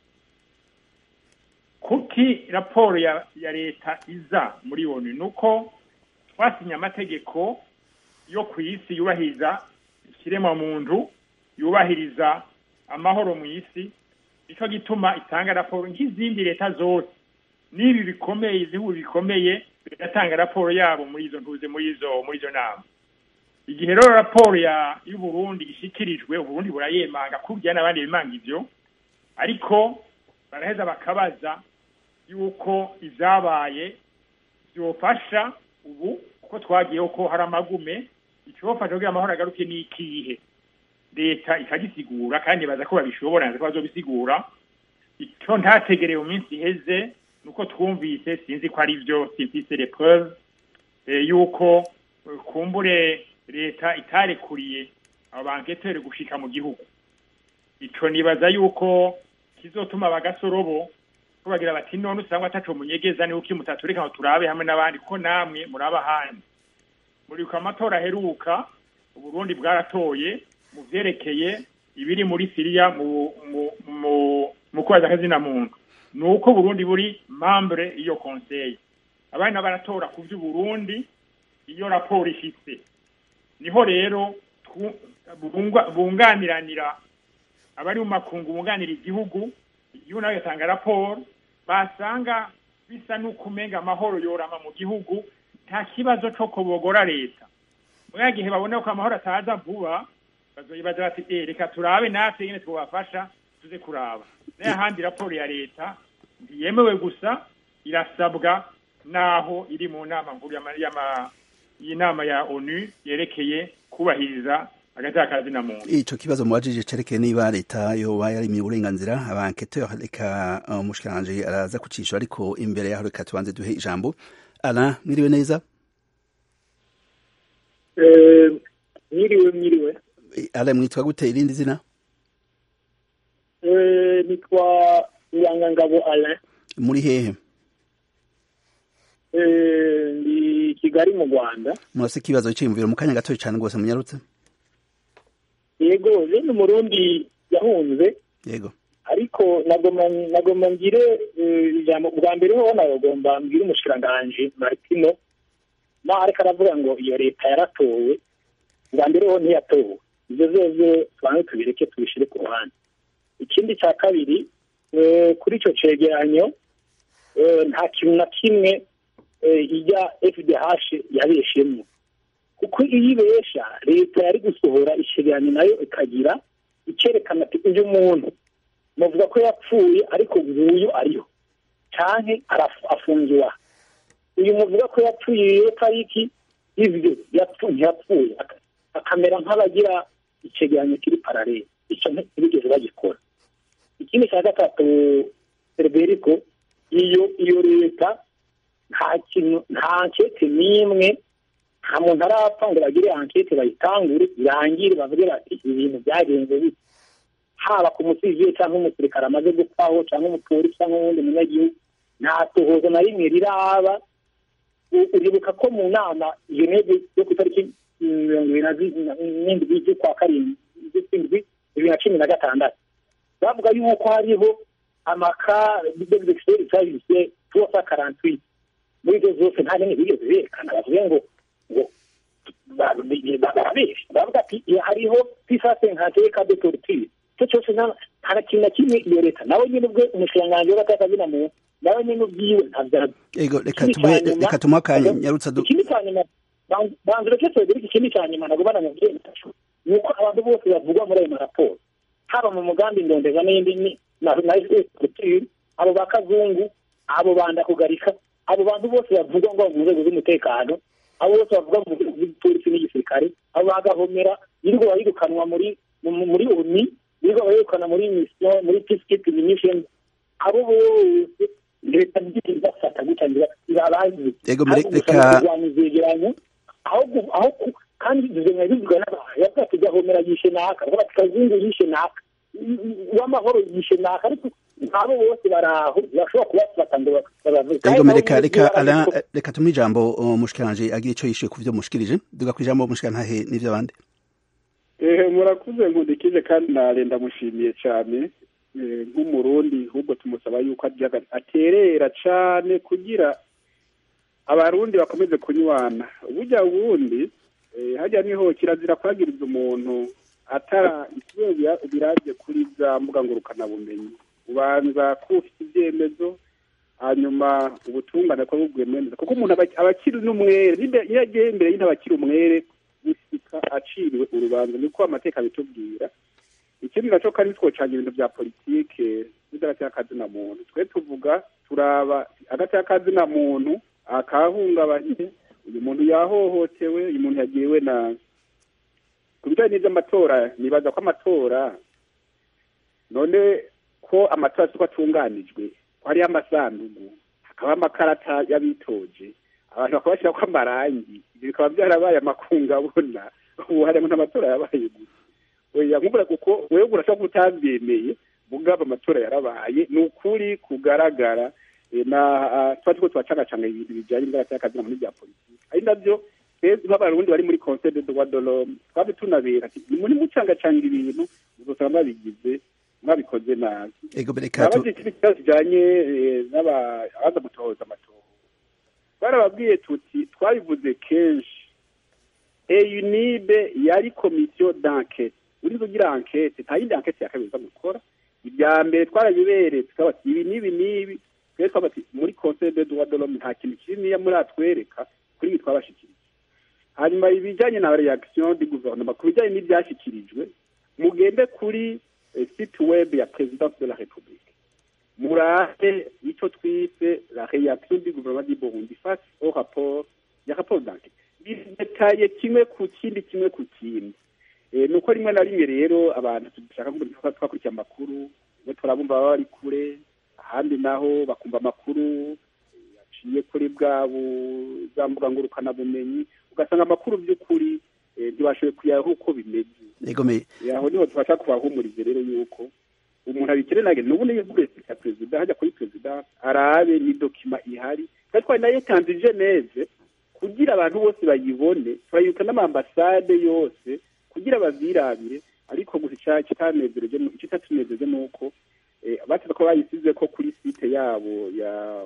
Kuki raporo ya, ya leta iza muri onu nuko twasinya amategeko yo ku isi yubahiriza ikirema muntu yubahiriza amahoro mu isi ico gituma itanga raporo nk'izindi leta zose nibi bikomeye izihu bikomeye bigatanga raporo yabo muri izo ntuze muri izo muri izo nama. Igihe rero raporo ya y'u Burundi ishikirijwe Burundi burayemanga kurya n'abandi bimanga ivyo ariko baraheza bakabaza yuko izabaye byofasha ubu uko twagiye uko hari amagume icofasha kugira amahoro agaruke n'ikihe leta ikagisigura kandi baza ko babishobora nzi ko bazobisigura icyo ntategereye mu minsi iheze nuko twumvise sinzi ko ari byo simfise les preuves e, yuko kumbure leta itarekuriye abanketere gushika mu gihugu ico nibaza yuko kizotuma bagasorobo kubagira bati none usanga ataco munyegeza ni uki mutatureka ngo turabe hamwe n'abandi ko namwe muraba handi muri kwa matora heruka Burundi bwaratoye mu vyerekeye ibiri muri Syria mu mu mu, mu kwaza kazina muntu nuko Burundi buri membre iyo conseil abana baratora ku vyu Burundi iyo raporo ishitse niho rero bunganiranira abari mu makungu bunganira igihugu iyo nayo yatanga raporo basanga bisa n'ukumenga amahoro yorama mu gihugu nta kibazo cyo kubogora leta mu gihe babona ko amahoro ataza vuba bazoyibaza bati eh reka turabe natwe nyine twabafasha tuze kuraba naye handi raporo ya leta ntiyemewe gusa irasabwa naho iri mu nama nkuru y'inama ya onu yerekeye kubahiriza agateka kazina muntu. Ico kibazo mubajije cerekeye niba leta yoba yarimiye uburenganzira abanketeur reka umushikiranje araza kucisha, ariko imbere yaho reka tubanze duhe ijambo Alain. Mwiriwe neza? Eh, mwiriwe mwiriwe. Alain, mwitwa gute irindi zina? Eh, nitwa Yangangabo Alain. Muri hehe? Eh, ndi Kigali mu Rwanda. Murase kibazo cy'imviro mu kanya gato cyane gose munyarutse. Yego, ni Murundi yahunze. Yego. Ariko nagoma nagoma ngire ijambo bwa mbere ho nagomba mbire umushiranganje Martino. Ma ariko aravuga ngo iyo leta yaratowe. Bwa mbere ho ntiyatowe. Ibyo zose twange tubireke tubishire ku ruhande. Ikindi cya kabiri kuri ico cegeranyo nta kintu na kimwe ijya F D H yabeshemo, kuko iyi besha leta yari gusohora icegeranyo nayo ikagira ikerekana ati uyu muntu muvuga ko yapfuye ariko nguyu ariho canke afungiwa, uyu muvuga ko yapfuye tariki ivyo yapfuye yapfuye akamera nk'abagira icegeranyo kiri parallel. Ico ntibigeze bagikora. Ikindi cya gatatu Federico, iyo iyo leta nta kintu nta ankete n'imwe, nta muntu arapfa ngo bagire ankete bayitangure irangire bavuge bati ibintu byagenze bite, haba ku musivile cyangwa umusirikare amaze gupfaho cyangwa umupolisi cyangwa uwundi munyagihugu, nta tohoza na rimwe riraba. Uribuka ko mu nama iyo ntebe yo ku itariki mirongo ibiri n'indwi z'ukwa karindwi z'indwi bibiri na cumi na gatandatu bavuga yuko hariho amaka d'expert service trois cent quarante-huit muri izo zose nta n'imwe bigeze berekana. Bavuga ngo ngo bavuga ati hariho pisase nkate ka de torture cyo cyose nta kintu na kimwe iyo leta nawe nyine ubwe umushinganje w'agataka mu nawe nyine ubwiwe ntabwo. Ego reka tube reka tumakanya nyarutsa du ikindi cyane banzure cyo twebwe ikindi cyane managobana mu gihe nuko abantu bose bavugwa muri ayo maraporo haba mu mugambi ndondeza n'indi ni na nayo abo bakazungu abo banda kugarika abo bantu bose bavugwa ngo mu nzego z'umutekano, abo bose bavugwa mu polisi n'igisirikare, abo bagahomera yirwo bayirukanwa muri muri oni, yirwo bayirukana muri mission muri peacekeeping mission, abo bose leta n'igiti bafata gutangira irabazi. Ego reka aho aho kandi bizenya bivuga n'abantu yavuga tujahomera yishe naka ngo bakazungu yishe naka w'amahoro yishe naka, ariko abo bose baraho bashobora kubafata ngo babavuze. Ego mereka reka ala reka tumwe ijambo umushikiranje agira ico yishe kuvyo mushikirije duga kwijambo umushikiranje n'ivyo bande. Eh murakuze nkundikije kandi narenda mushimiye cyane nk'umurundi, ahubwo tumusaba yuko aterera cyane kugira abarundi bakomeze kunywana. Burya wundi hajya niho kirazira kwagiriza umuntu atara ikibazo biraje kuri za mbuga ngurukana bumenyi, ubanza kufite ibyemezo hanyuma ubutungane ko bugwemeza, kuko umuntu abakiri n'umwere niyo agiye imbere y'intabakiri umwere gusika aciriwe urubanza, niko amateka bitubwira. Ikindi naco kandi twocanye ibintu bya politike n'agati y'akazina muntu, twe tuvuga turaba agati y'akazina muntu akahungabanye, uyu muntu yahohotewe, uyu muntu yagiwe na kubijanye n'ivy'amatora. Nibaza ko amatora none ko amatora siko atunganijwe, ko hariyo amasandugu hakaba amakarata y'abitoje, abantu bakabashira ko amarangi, ibyo bikaba byarabaye amakunga abona ubu harimo n'amatora yabaye gusa. Oya nkubura kuko wewe urashaka kutabyemeye mugaba amatora yarabaye, ni ukuri kugaragara na twatiko twacagacanga ibintu bijanye n'ingara y'akazina muri bya politiki. Ari navyo twese nk'abarundi bari muri Conseil de droit de l'homme twabe tunabera ati ni muri mucangacanga ibintu uzosanga babigize mwabikoze nabi. Ego bereka tu kijanye n'abaza gutohoza amatora barababwiye tuti twabivuze kenshi eyunibe yari commission d'enquête, uri kugira enquête nta yindi enquête yakabeza gukora. Ibya mbere twarabibereye tukaba ibi nibi nibi twese twabati muri Conseil de droit de l'homme nta kintu kinini muri atwereka kuri ibi twabashikirije. Hanyuma ibijanye na reaction du gouvernement ku bijanye n'ibyashyikirijwe mugende kuri site web ya Présidence de la République murabe icyo twise la réaction du gouvernement du Burundi face au rapport ya rapport d'enquête bitaye kimwe ku kindi kimwe ku kindi nuko rimwe na rimwe rero abantu dushaka ko twakurikiye amakuru ngo turabumva baba bari kure ahandi naho bakumva amakuru yaciye kuri bwabo za mbuga ngurukana bumenyi ugasanga amakuru by'ukuri ntibashoboye kuyaho uko bimeze aho niho tubasha kubahumuriza rero yuko umuntu abikerenage n'ubu niyo ya perezida hajya kuri perezida arabe ni dokima ihari kandi twari nayo yatanze i Geneve kugira abantu bose bayibone turayuka n'amambasade yose kugira bazirabire ariko gusa kitanezereje kitatunezereje nuko batse ko bayisize ko kuri site yabo ya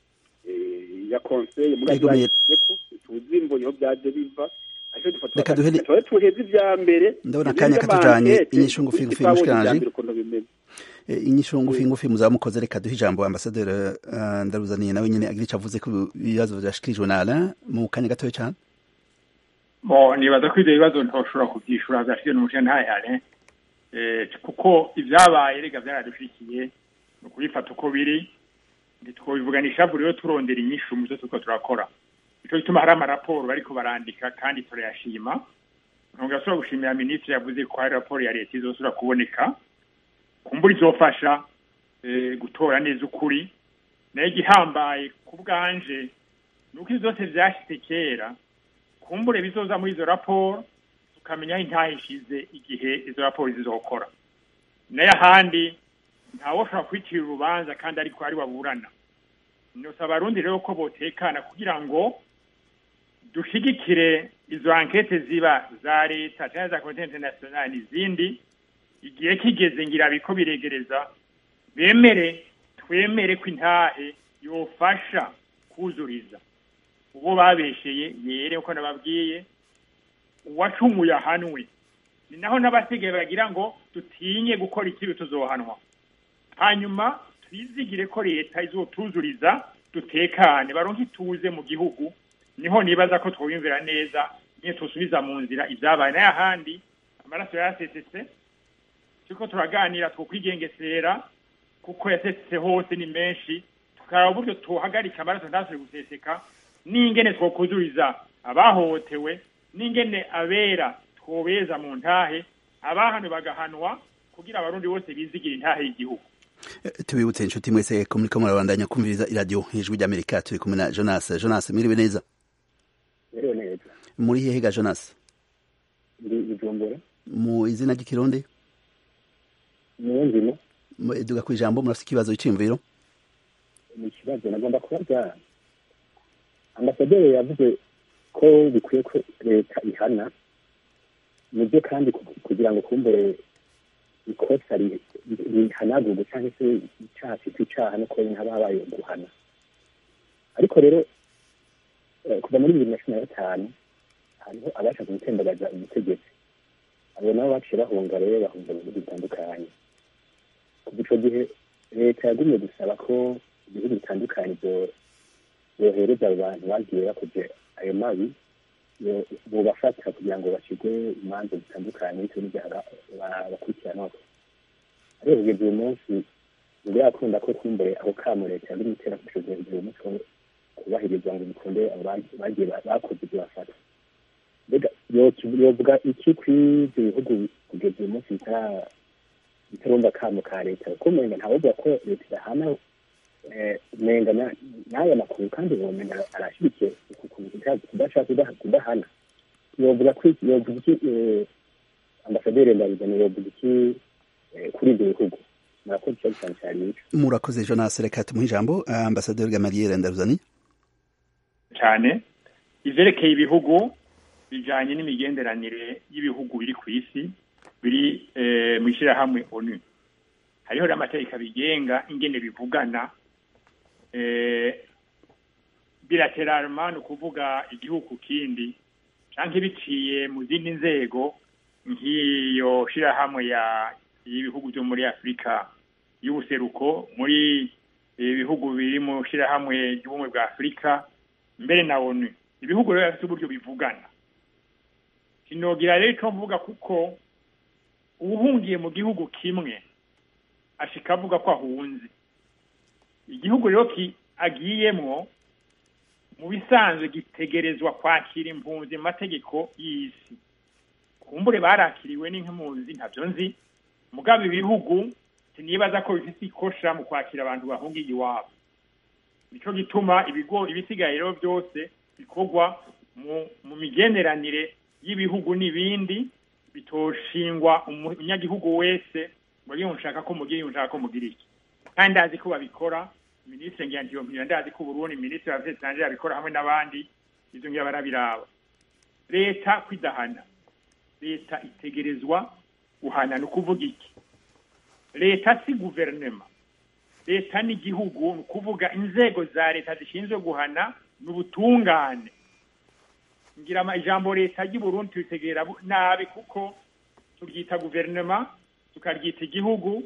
ya conseil muri ko tuzimbo niho byaje biva reka duhere tuheze ibya mbere ndabona kanya katujanye inyishu ngufi ngufi mushikanje inyishu ngufi ngufi muzamukoze reka duhe ijambo ambassadeur ndaruzaniye nawe nyene agira icavuze ku bibazo byashikirijwe na Alain mu kanya gatoya cyane bo nibaza ko ibyo bibazo ntoshobora kubyishura gashike n'umushya ntayare eh kuko ibyabaye rega byaradushikiye no kubifata uko biri ntitwobivuganisha buri yo turondera inyishu mu byo tuko turakora icyo gituma hari amaraporo bariko barandika kandi turayashima ntugasubira gushimira ministre yavuze ko hari raporo ya leta izosubira kuboneka kumbura izofasha gutora neza ukuri nayo igihambaye ku bwanje nuko izose vyashitse kera kumbure bizoza muri izo raporo tukamenya intahishize igihe izo raporo zizokora nayo ahandi ntawo ushobora kwitira urubanza kandi ariko ari waburana nosaba abarundi rero ko botekana kugira ngo dushigikire izo ankete ziba za leta cyangwa za komite internationale n'izindi igihe kigeze ngira biko biregereza bemere twemere ko intahe yofasha kuzuriza ubo babesheye yere uko nababwiye uwacumuye ahanwe ni naho n'abasigaye bagira ngo tutinye gukora ikibi tuzohanwa hanyuma twizigire ko leta izotuzuriza dutekane baronke ituze mu gihugu niho nibaza ko twumvira neza niyo tusubiza mu nzira ibyabaye n'ahandi amaraso yasesetse cyo turaganira two kwigengesera kuko yasesetse hose ni menshi tukaraba uburyo tuhagarika amaraso ndasubire guseseka n'ingene twokuzuriza abahohotewe n'ingene abera twobeza mu ntahe abahano bagahanwa kugira abarundi bose bizigira intahe y'igihugu tubibutse inshuti mwese ko muriko murabandanya kumviriza iradio ijwi ry'Amerika turi kumwe na Jonas Jonas mwiriwe neza mwiriwe neza muri hehe ga Jonas ndi Bujumbura mu izina ry'ikirundi mu nzimo duga ku ijambo murafite ikibazo cy'imviro ni ikibazo nagomba kubaza ambasaderi yavuze ko bikwiye ko leta ihana nibyo kandi kugira ngo kumbure ikosa rihanagurwe cyangwa se icyaha cyitwa icyaha no kuba haba habaye guhana ariko rero kuva muri bibiri na cumi na gatanu hariho abashaka gutembagaza ubutegetsi abo nabo baciye bahunga rero bahunga mu bihugu bitandukanye kuva icyo gihe leta yagumye gusaba ko ibihugu bitandukanye yohereza abo bantu bagiye bakoze ayo mabi bubafata kugira ngo bashyirwe imanza zitandukanye bitewe n'ibyaha bakurikiranwaho ariko kugeza uyu munsi nibwo yakunda ko twumbure aho kamo leta yagumye itera kugeza uyu munsi kubahirizwa ngo bikunde bagiye bakoze ibyo bafata mbega yovuga iki kw'ibyo bihugu kugeza uyu munsi bitarumva kamo ka leta kuko umenga ntawovuga ko leta idahana umenga n'aya makuru kandi umenga arashyigikiye kudashaka kudahana yovuga ko yovuga iki ambasaderi ndabizana yovuga iki kuri ibyo bihugu murakoze cyane cyane murakoze Jonas reka tumuhe ijambo ambasaderi Gamaliel Ndaruzani cyane ivyerekeye ibihugu bijanye n'imigenderanire y'ibihugu biri ku isi biri mu ishyirahamwe ONU hariho n'amategeko bigenga ingene bivugana bilateralman ukuvuga igihugu kindi canke biciye mu zindi nzego nk'iyo shirahamwe ya ibihugu byo muri Afrika y'ubuseruko muri ibihugu biri mu shirahamwe y'ubumwe bwa Afrika mbere na ONU ibihugu rero bifite uburyo bivugana kinogira rero cyo mvuga kuko ubuhungiye mu gihugu kimwe ashika avuga ko ahunze igihugu rero agiyemwo mu bisanzwe gitegerezwa kwakira impunzi mu mategeko y'isi. Kumbure barakiriwe n'impunzi ntavyo nzi, mugabo ibihugu sinibaza ko bifite ikosha mu kwakira abantu bahungiye iwabo. Nico gituma ibigo ibisigaye rero byose bikorwa mu, mu migeneranire y'ibihugu n'ibindi, bitoshingwa umunyagihugu wese ngo iyo nshaka ko mugira iyo nshaka ko mugira iki. Kandi ndazi ko babikora, Ministre Ngiyantiyo Mpira ndazi ko Burundi Ministre wa Vetanje abikora hamwe n'abandi, izo ngiye barabiraba. Leta kwidahana, leta itegerezwa guhana no kuvuga iki. Leta si guverinoma, leta ni igihugu, ni kuvuga inzego za leta zishinzwe guhana n'ubutungane. Ngira ama ijambo leta y'u Burundi tutegera nabi kuko turyita guverinoma tukaryita igihugu,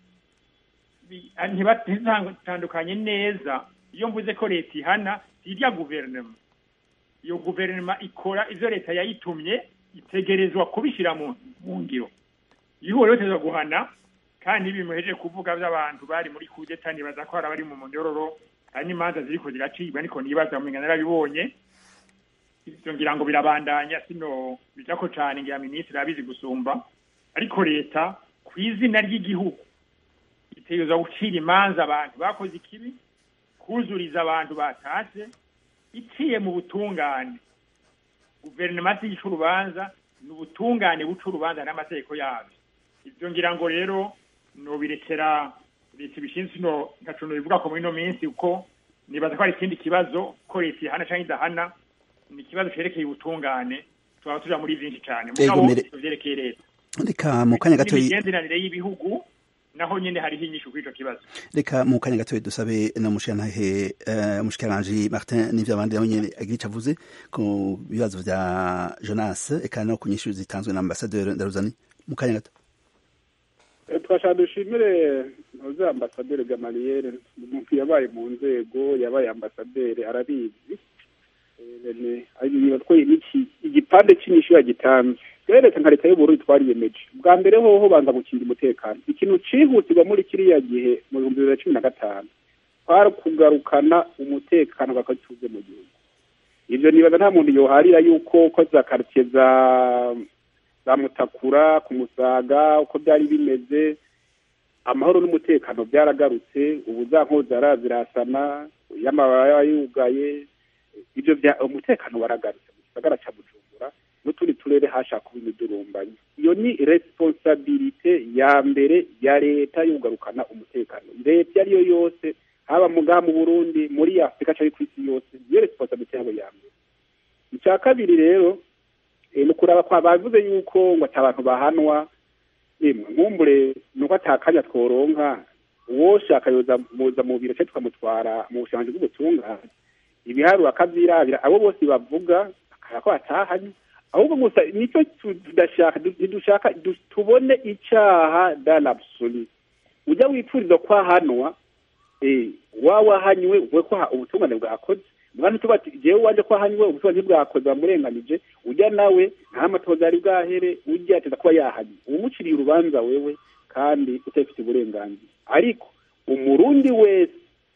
ntibatandukanye neza. Iyo mvuze ko leta ihana irya guverinoma, iyo guverinoma ikora ivyo leta yayitumye, itegerezwa kubishira mu ngiro. Iyo rero teza guhana kandi bimuheje kuvuga by'abantu bari muri kudeta nibaza ko bari mu mundororo, kandi imanza ziriko ziracibwa niko nibaza mu ngana narabibonye. Ivyo ngira ngo birabandanya sino bijako cyane ngira ministre abizi gusumba, ariko leta kwizina ry'igihugu itegerezwa gucira imanza abantu bakoze ikibi, kuzuriza abantu batase iciye mu butungane. Guverinoma si icurubanza, n'ubutungane bucurubanza n'amategeko yabyo. Ivyo ngira ngo rero no birekera leta bishinzwe no ntacu no bivuga ko muri no minsi uko nibaza ko ari ikindi kibazo ko leta ihana cyangwa idahana, ni kibazo cerekeye ubutungane twaba tuja muri byinshi cyane mugabo byerekeye leta. Reka mu kanya gato yigenderanire y'ibihugu naho nyene hari hinyisho kw'ico kibazo. Reka mu kanya gato dusabe no mushirantahe uh, mushikiranganje Martin n'ivyo abandi naho nyene agira ico avuze ku bibazo vya Jonas eka no kunyishu zitanzwe na ambassadeur Ndaruzani mu kanya gato. Twashaka dushimire ntuze ambassadeur Gamaliel, umuntu yabaye mu nzego, yabaye ambassadeur arabizi. Eh ayi twaye iki igipande cy'inyishu yagitanze. Rero nka leta y'u Burundi twariyemeje. Bwa mbere hoho banza gukinga umutekano. Ikintu cihutirwa muri kiriya gihe mu bihumbi bibiri na cumi na gatanu kwari kugarukana umutekano bakatuze mu gihugu. Ivyo nibaza nta muntu yoharira yuko ko za quartier za za Mutakura ku Musaga uko byari bimeze, amahoro n'umutekano byaragarutse, ubu za nkoza arazirasana y'amabaya yugaye, ivyo bya umutekano waragarutse mu gisagara ca Bujumbura n'utundi turere hashaka kubimidurumbanyi. Iyo ni responsabilite ya mbere ya leta yugarukana umutekano. Leta yariyo yose haba muga mu Burundi muri Afrika cyari kwisi yose, iyo responsabilite yabo ya mbere. Icya kabiri rero e, nukuraba kwa bavuze yuko ngo atabantu bahanwa, emwe nkumbure nuko atakanya tworonka uwo shaka yoza muza mu biro cyo tukamutwara mu bushanje bw'ubutunga ibiharu akavyirabira abo bose bavuga akako atahanye, ahubwo gusa nicyo tudashaka dushaka tubone icaha dans l'absolu. Ujya wipfuriza kwa hanwa eh wawa hanywe we ko ubutungane bwakoze mwana tubati jewe wanje kwa hanywe ubutungane bwakoze bamurenganije, ujya nawe nta matoza ari bwahere ujya ateza kuba yahanye umuciriye urubanza wewe kandi utafite uburenganzira. Ariko umurundi wese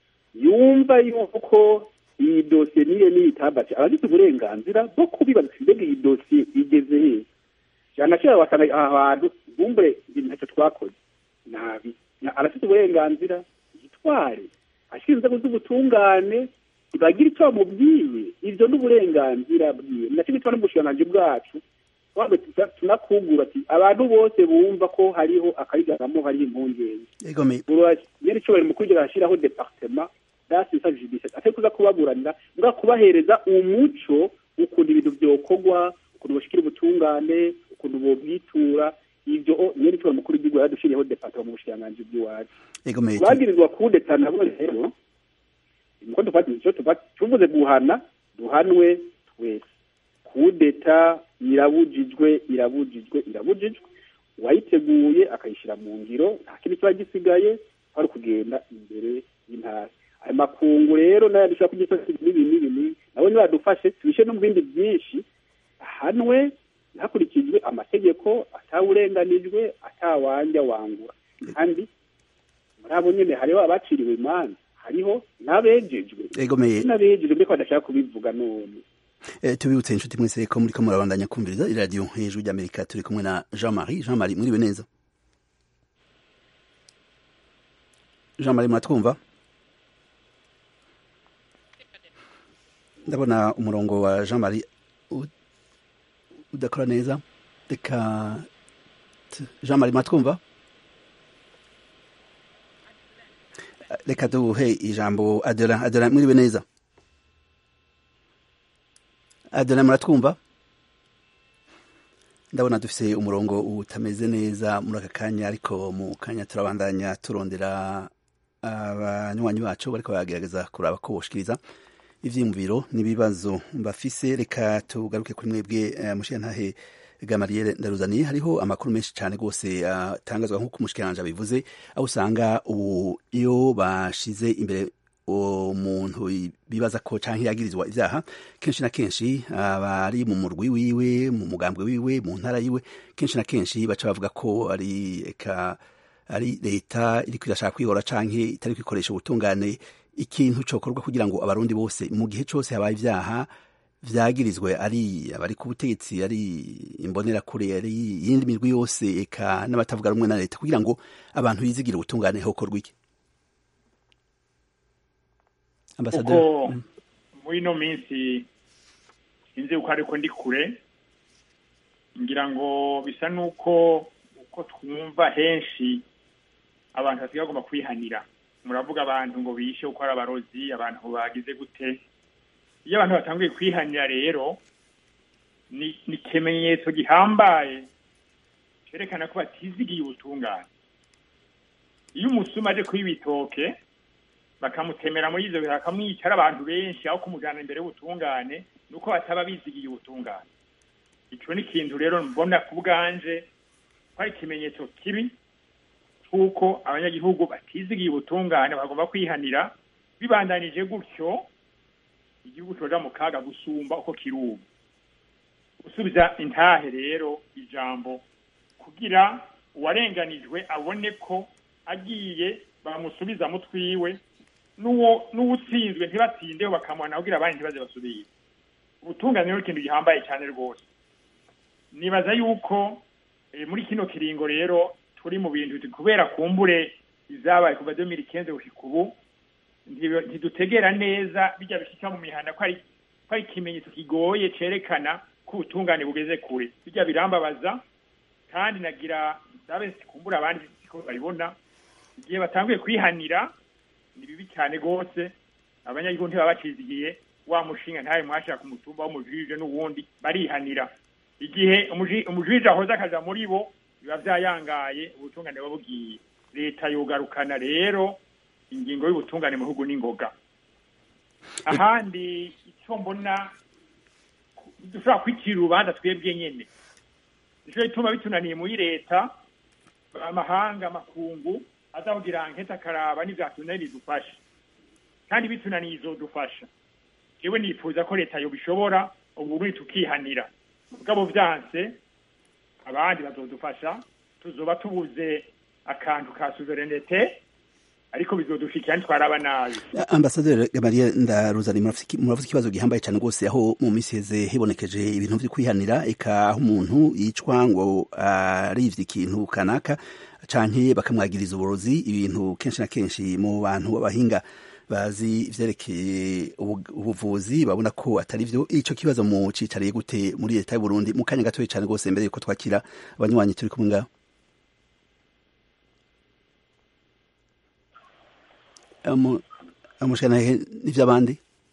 yumva yuko iyi dosiye niye ni itabati abafite uburenganzira bwo kubibaza mbega iyi dosiye igeze he, cyane cyane wasanga ahantu bumbure ibintu twakoze nabi arafite uburenganzira yitware ashinzwe guzubutungane bagira icyo bamubwiye, ivyo n'uburenganzira bwiye. Nacyo bitwa n'ubushyananje bwacu twabwe tunakugura ati abantu bose bumva ko hariho akarigaramo hari impungenge. Yego me yari cyo bari mu kugira ashiraho departement d'assurance judiciaire ate kuza kubaburanira nga kubahereza umuco ukundi ibintu byokogwa, ukundi bashikira ubutungane, ukundi bobwitura. Ivyo yari cyo mukuru w'igihugu yadushiriyeho departement mu bushyananje bw'iwacu. Yego me bagirizwa kudeta nabo rero ngo dufate icyo tuvuze guhana duhanwe twese. Kudeta irabujijwe irabujijwe irabujijwe, wayiteguye akayishira mu ngiro nta kintu kiba gisigaye ari kugenda imbere y'intara. Ayo makungu rero nayo dushaka kugisasa n'ibi n'ibi nabo nibadufashe tubishe no mu bindi byinshi hanwe hakurikijwe amategeko atawurenganijwe atawanja wangura. Kandi murabo nyene hariho abaciriwe imanza hariho n'abejejwe egomeye n'abejejwe mbere ko badashaka kubivuga none. Eh, tubibutse inshuti mwese ko muriko murabandanya kumviriza iradiyo hejuru ry'Amerika turi kumwe na Jean-Marie Jean-Marie mwiriwe neza Jean-Marie muratwumva ndabona umurongo wa Jean-Marie udakora neza reka Jean-Marie muratwumva reka duhe ijambo Adela Adela mwiriwe neza Adela muratwumva ndabona dufise umurongo utameze neza muri aka kanya ariko mu kanya turabandanya turondera abanywanyi bacu bariko bagerageza kuraba ko boshikiriza ivyiyumviro n'ibibazo bafise reka tugaruke kuri mwebwe uh, mushiyantahe Gamaliel Ndaruzaniye hariho amakuru menshi cyane gose atangazwa uh, nk'uko umushikiranje abivuze aho usanga ubu iyo bashize imbere umuntu bibaza ko canke yagirizwa ivyaha kenshi na kenshi abari mu murwi wiwe mu mugambwe wiwe mu ntara yiwe kenshi na kenshi baca bavuga ko ari eka ari leta iri kwirashaka kwihora canke itari kwikoresha ubutungane ikintu cokorwa kugira ngo abarundi bose mu gihe cose habaye ivyaha vyagirizwe ari abari ku butegetsi ari imbonera kure ari yindi mirwi yose eka n'abatavuga rumwe na leta kugira ngo abantu bizigire ubutungane hokorwa iki uko muri ino minsi sinzi uko ariko ndi kure ngira ngo bisa nuko uko twumva henshi abantu basigaye bagomba kwihanira muravuga abantu ngo bishe uko ari abarozi abantu bagize gute iyo abantu batanguye kwihanira rero ni ni kimenyetso gihambaye cerekana ko batizigiye ubutungane iyo umusuma aje kwibitoke bakamutemera muri ivyo bakamwicara abantu benshi aho kumujana imbere y'ubutungane nuko bataba bizigiye ubutungane ico ni kintu rero mbona kubwanje kwari kimenyetso kibi kuko abanyagihugu batizigiye ubutungane bagomba kwihanira bibandanije gutyo igihugu coja mu kaga gusumba uko kirubu usubiza intahe rero ijambo kugira uwarenganijwe abone ko agiye bamusubiza mutwiwe nuwo nuwutsinzwe ntibatsindeho bakamwana kugira abandi ntibaze basubire ubutungane rero ikintu gihambaye cyane rwose nibaza yuko e, muri kino kiringo rero turi mu bintu kubera kumbure izabaye kuva deux mille quinze gushika ubu ntidutegera neza bijya bishika mu mihanda ko ari ko ari ikimenyetso kigoye cerekana ko ubutungane bugeze kure bijya birambabaza kandi nagira ndabe kumbura abandi siko baribona igihe batanguye kwihanira ni bibi cyane gose abanyagihugu ntibaba bacizigiye wa mushinga ntaye mwashaka umutumba wo mujije n'ubundi barihanira igihe umujije ahoza akaja muri bo biba vyayangaye ubutungane babugiye leta yogarukana rero ingingo y'ubutungane mu bihugu n'ingoga ahandi icyo mbona dushobora kwitira urubanza twebwe nyene nico bituma bitunaniye muri leta amahanga amakungu azavugira anketa karaba n'ivyatunani dufasha kandi bitunaniye izodufasha jewe nifuza ko leta yo bishobora ubu tukihanira mugabo vyanse abandi bazodufasha tuzoba tubuze akantu ka souverinete ariko bizodushikira ntwaraba nabi. Ambassadeur Gamaliel Ndaruzaniye muravuze ikibazo gihambaye cyane gose aho mu minsi heze hibonekeje ibintu vyo kwihanira eka aho umuntu yicwa ngo arivye ikintu kanaka canke bakamwagiriza uburozi ibintu kenshi na kenshi mu bantu b'abahinga bazi ivyerekeye ubuvuzi babona ko atari vyo ico kibazo mu cicariye gute muri leta y'u Burundi mu kanya gatoye cyane gose mbere yuko twakira abanywanyi turi kumwe ngaho. Amu amushana n'ivyo abandi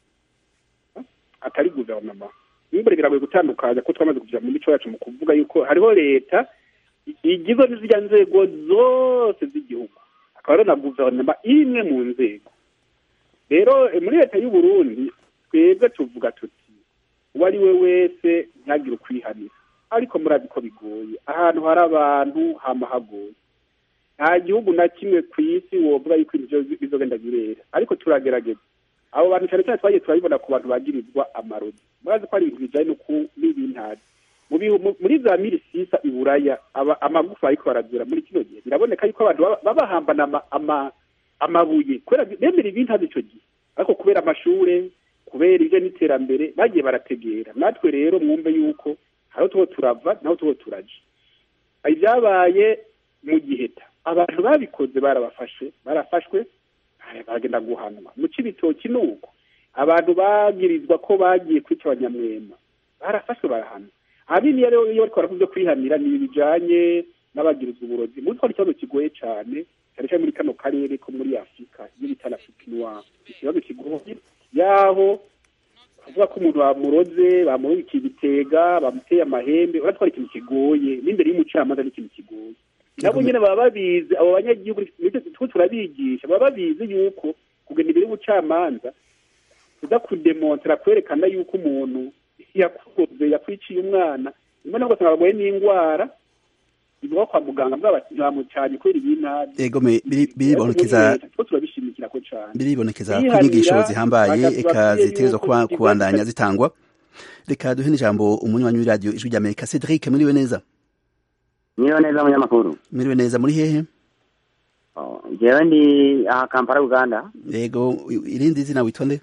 atari guverinoma nimbere biragoye gutandukanya ko twamaze kuja mu mico yacu mu kuvuga yuko hariho leta igizo n'izijya nzego zose z'igihugu akaba na guverinoma imwe mu nzego rero muri leta y'u Burundi twebwe tuvuga tuti uwo ari we wese ntagire ukwihanira ariko murazi ko bigoye ahantu hari abantu hama hagoye nta gihugu na kimwe ku isi wovuga yuko ibyo bizogenda birera ariko turagerageza abo bantu cyane cyane twagiye turabibona ku bantu bagirizwa amarozi murazi ko ari ibintu bijanye n'ibintazi muri za miri sisa iburaya amagufa ariko barazira muri kino gihe biraboneka yuko abantu babahambana amabuye kubera bemera ibintu hazi ico gihe ariko kubera amashure kubera ivyo n'iterambere bagiye barategera natwe rero mwumve yuko hariho tuho turava naho tuho turaje ibyabaye mu giheta abantu babikoze barabafashe barafashwe bagenda guhanwa mu Cibitoki nuko abantu bagirizwa ko bagiye kwica abanyamwema barafashwe barahanwa abini rero iyo bariko baravuze kwihanira ni bijanye n'abagirizwa uburozi muri twari ikibazo kigoye cane cyane cyane muri kano karere ko muri Afrika y'ibitana Afrika ikibazo kigoye yaho kuvuga ko umuntu bamuroze bamurukiye ibitega bamuteye amahembe uratwara ikintu kigoye n'imbere y'umucamanza n'ikintu kigoye nabo nyene baba babizi abo banyagihugu nitwe turabigisha baba babizi yuko kugenda imbere y'umucamanza tuza kudemontra kwerekana yuko umuntu yakugoze yakwiciye umwana imwe nabwo twabagoye n'ingwara ivuga kwa muganga bw'abamucanye kwera ibintu ego biribonekeza two turabishimikira ko cyane biribonekeza ko inyigisho zihambaye eka zitegerezwa kuba kubandanya zitangwa reka duhe n'ijambo umunywanyi w'iradiyo ijwi rya Amerika Cedric muriwe neza Miriwe neza munyamakuru. Miriwe neza muri hehe? Oh, jewe ndi aha Kampala Uganda. Yego irindi zina witonde?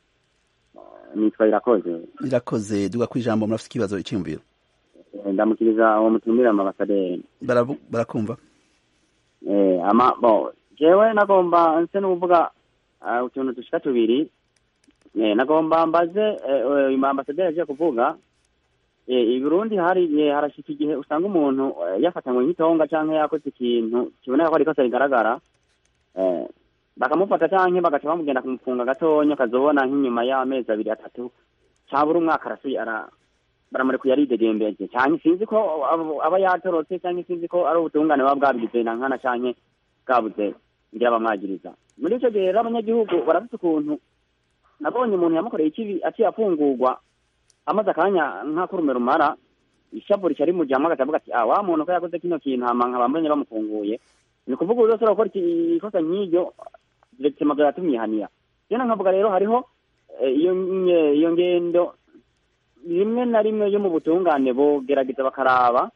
Nitwa Irakoze. Irakoze duga kwijambo murafite ikibazo iciyumviro. Ndamukiriza uwo mutumira ambasaderi. Barakumva. Eh ama bo jewe nagomba nse nuvuga uh, utuntu dushika tubiri. Eh nagomba mbaze uyu uh, ambasaderi aje kuvuga Eh i Burundi hari harashika igihe usanga umuntu uh, yafatanywe nk'itonga canke yakoze ikintu kiboneka ko ari kosa rigaragara eh bakamufata canke bagaca bamugenda kumufunga gatonya kazobona nk'inyuma y'amezi abiri atatu cyabura umwaka arasuye ara baramurekuye aridegembeje canke sinzi ko aba yatorotse canke sinzi ko ari ubutungane baba bwabigize na nkana canke bwabuze ngira bamwagiriza muri ico gihe abanyagihugu barafite ukuntu nabonye umuntu yamukoreye ikibi ati afungurwa amaze akanya nk'akurumera umara ishavu ricari mu jamwa gatavuga ati ah wa muntu ko yakoze kino kintu hamanka bambonye bamufunguye ni kuvuga uzosora gukora ikosa nk'iryo directement byatumyihaniya yena nkavuga rero hariho iyo iyo ngendo rimwe na rimwe yo mu butungane bo gerageza bakaraba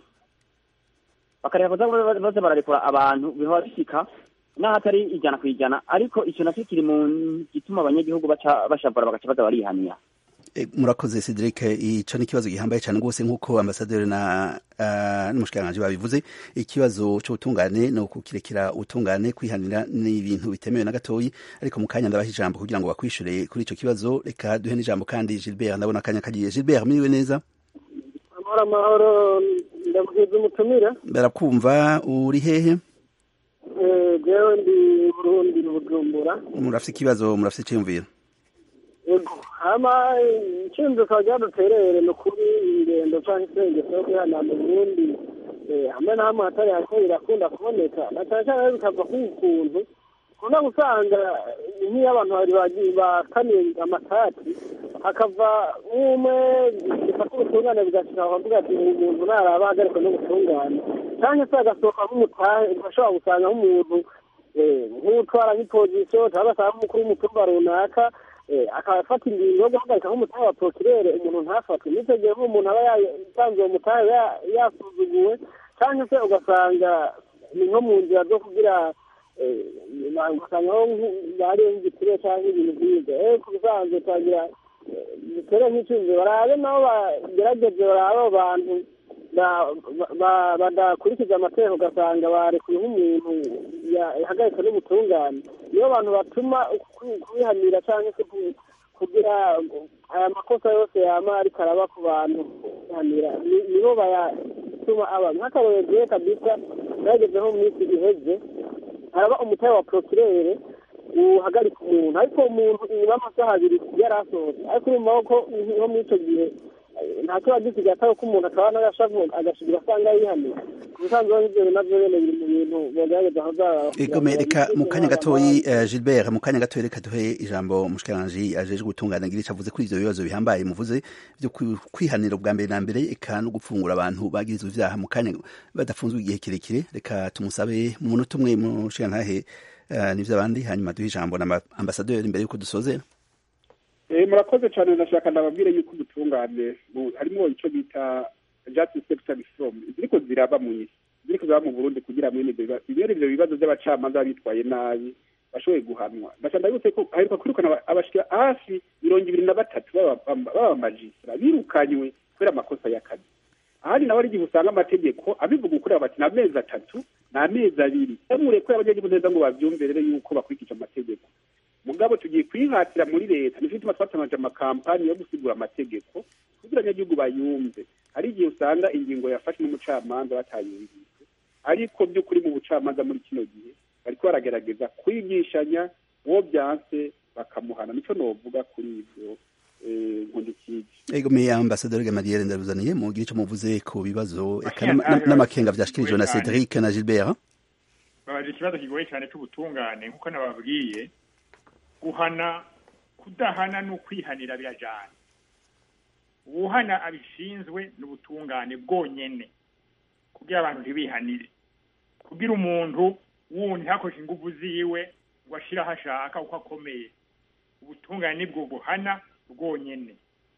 bakareba ko bose bararekura abantu biho bishika n'ahatari ijana kwijana ariko icyo nacyo kiri mu gituma abanyagihugu baca bashavura bagaca baza barihaniya. Murakoze Cedric ico ni kibazo gihambaye cyane gose nkuko ambassadeur na uh, n'umushikiranganje babivuze ikibazo cyo utungane no kukirekera utungane kwihanira n'ibintu bitemewe na gatoyi ariko mukanya ndabaha ijambo kugira ngo bakwishure kuri ico kibazo reka duhe n'ijambo kandi Gilbert ndabona kanya kagiye Gilbert miriwe neza amahoro amahoro ndavuze umutumira barakumva uri hehe eh jewe ndi Burundi n'Ubujumbura murafite ikibazo murafite cyumvira Ego, hama ikintu kajya duterere no kuri ingendo cyangwa isengesho yo kwihana mu Burundi eh hamwe na hamwe hatari hako irakunda kuboneka na cyane cyane bikava ku kuntu kuna gusanga nk'iyo abantu bari bagiye bakaniye amatati hakava umwe gifata ubutungane bugashika bavuga ati umuntu naraba agariko no gutungana cyangwa se agasohoka nk'umutahe ugashobora gusanga nk'umuntu eh nk'utwara nk'iposition cyangwa se umukuru w'umutumba runaka akafata ingingo yo guhagarika nk'umutahe wa procureur umuntu ntafatwe nitegeye nk'umuntu aba yatanze uwo mutahe yasuzuguwe cyangwa se ugasanga ni nko mu nzira zo kugira ugasanga aho bari nk'igitire cyangwa ibintu byiza eh kubisanzwe twagira bitere nk'icunze barabe nabo bagerageze barabe abo bantu badakurikiza amategeko ugasanga barekuye nk'umuntu yahagaritswe n'ubutungane niyo abantu batuma kubihanira cyangwa se kugira aya makosa yose yama ariko araba ku bantu kubihanira nibo bayatuma aba nk'akarorero kabisa bageze nko mu minsi iheze haraba umutahe wa procureur uhagarika umuntu ariko umuntu inyuma y'amasaha abiri yarasohotse ariko urumva ko nko muri icyo gihe ntacyo bagisigaye atari ko umuntu akaba n'agashavu agashigura asanga yihaniye ubusanzwe n'ibyo navyo bene biri mu bintu bogerageza aho zara reka mu kanya gatoyi Gilbert mu kanya gatoyi reka duhe ijambo umushikiranganje ajeje gutungana ngira icavuze kuri ivyo bibazo bihambaye muvuze byo kwihanira ubwa mbere na mbere eka no gupfungura abantu bagirizwe ivyaha mu kanya badafunzwe igihe kirekire reka tumusabe mu munota umwe mushikiranganje n'ivyo abandi hanyuma duhe ijambo na ambassadeur imbere yuko dusozera. Eh murakoze cyane ndashaka ndababwire yuko ubutungane harimo ico bita justice sector reform ziriko ziraba mu isi ziriko ziraba mu Burundi kugira mwene ibyo bibazo by'abacamanza bitwaye nabi bashoboye guhanwa ndashaka ndabutse ko aheruka kwirukana abashika hafi mirongo ibiri na batatu baba majistra birukanywe kubera amakosa y'akazi. Ahandi nawe ari igihe usanga amategeko abivuga ukureba bati n'amezi atatu n'amezi abiri yamure ko abajeje neza ngo bavyumverere yuko bakurikije amategeko. Mugabo tugiye kwihatira muri leta nifite twatamaje amakampani yo gusigura amategeko kugira abanyagihugu bayumve. Hari igihe usanga ingingo yafashwe n'umucamanza batayumvise ariko by'ukuri mu bucamanza muri kino gihe bariko baragerageza kwigishanya uwo byanse bakamuhana. Nico novuga kuri ivyo nkundikije. Ego me ambassadeur Gamaliel ndaruzaniye mu gihe cyo muvuze ku bibazo n'amakenga vyashikirijwe na Cedric na Gilbert. Baje ikibazo kigoye cyane cy'ubutungane nkuko nababwiye, guhana kudahana no kwihanira birajana. Ubuhana abishinzwe n'ubutungane bwonyene kugira abantu ntibihanire, kugira umuntu wundi hakoresha ingufu ziwe ngo ashira hashaka uko akomeye. Ubutungane nibwo buhana bwonyene.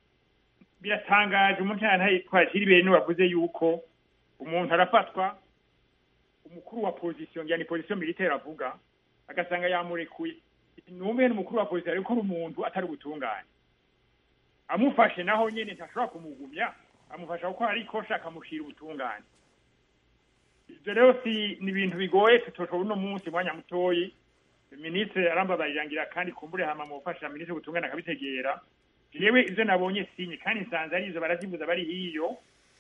Biratangaje umuntu twashira ibintu bavuze yuko umuntu arafatwa umukuru wa position yani position militaire avuga agasanga yamurekuye. Numbe n'umukuru wa position ariko umuntu atari gutungana amufashe naho nyene ntashobora kumugumya, amufasha uko ari ko shaka mushira ubutungane. Ivyo rero si ni ibintu bigoye tutoshobora uno munsi mwanya mutoyi. Ministre arambabayirangira kandi kumbure hama mu gufasha ministre gutungana akabitegera. Jewe ivyo nabonye sinye kandi nsanze ari izo barazivuza bari hiyo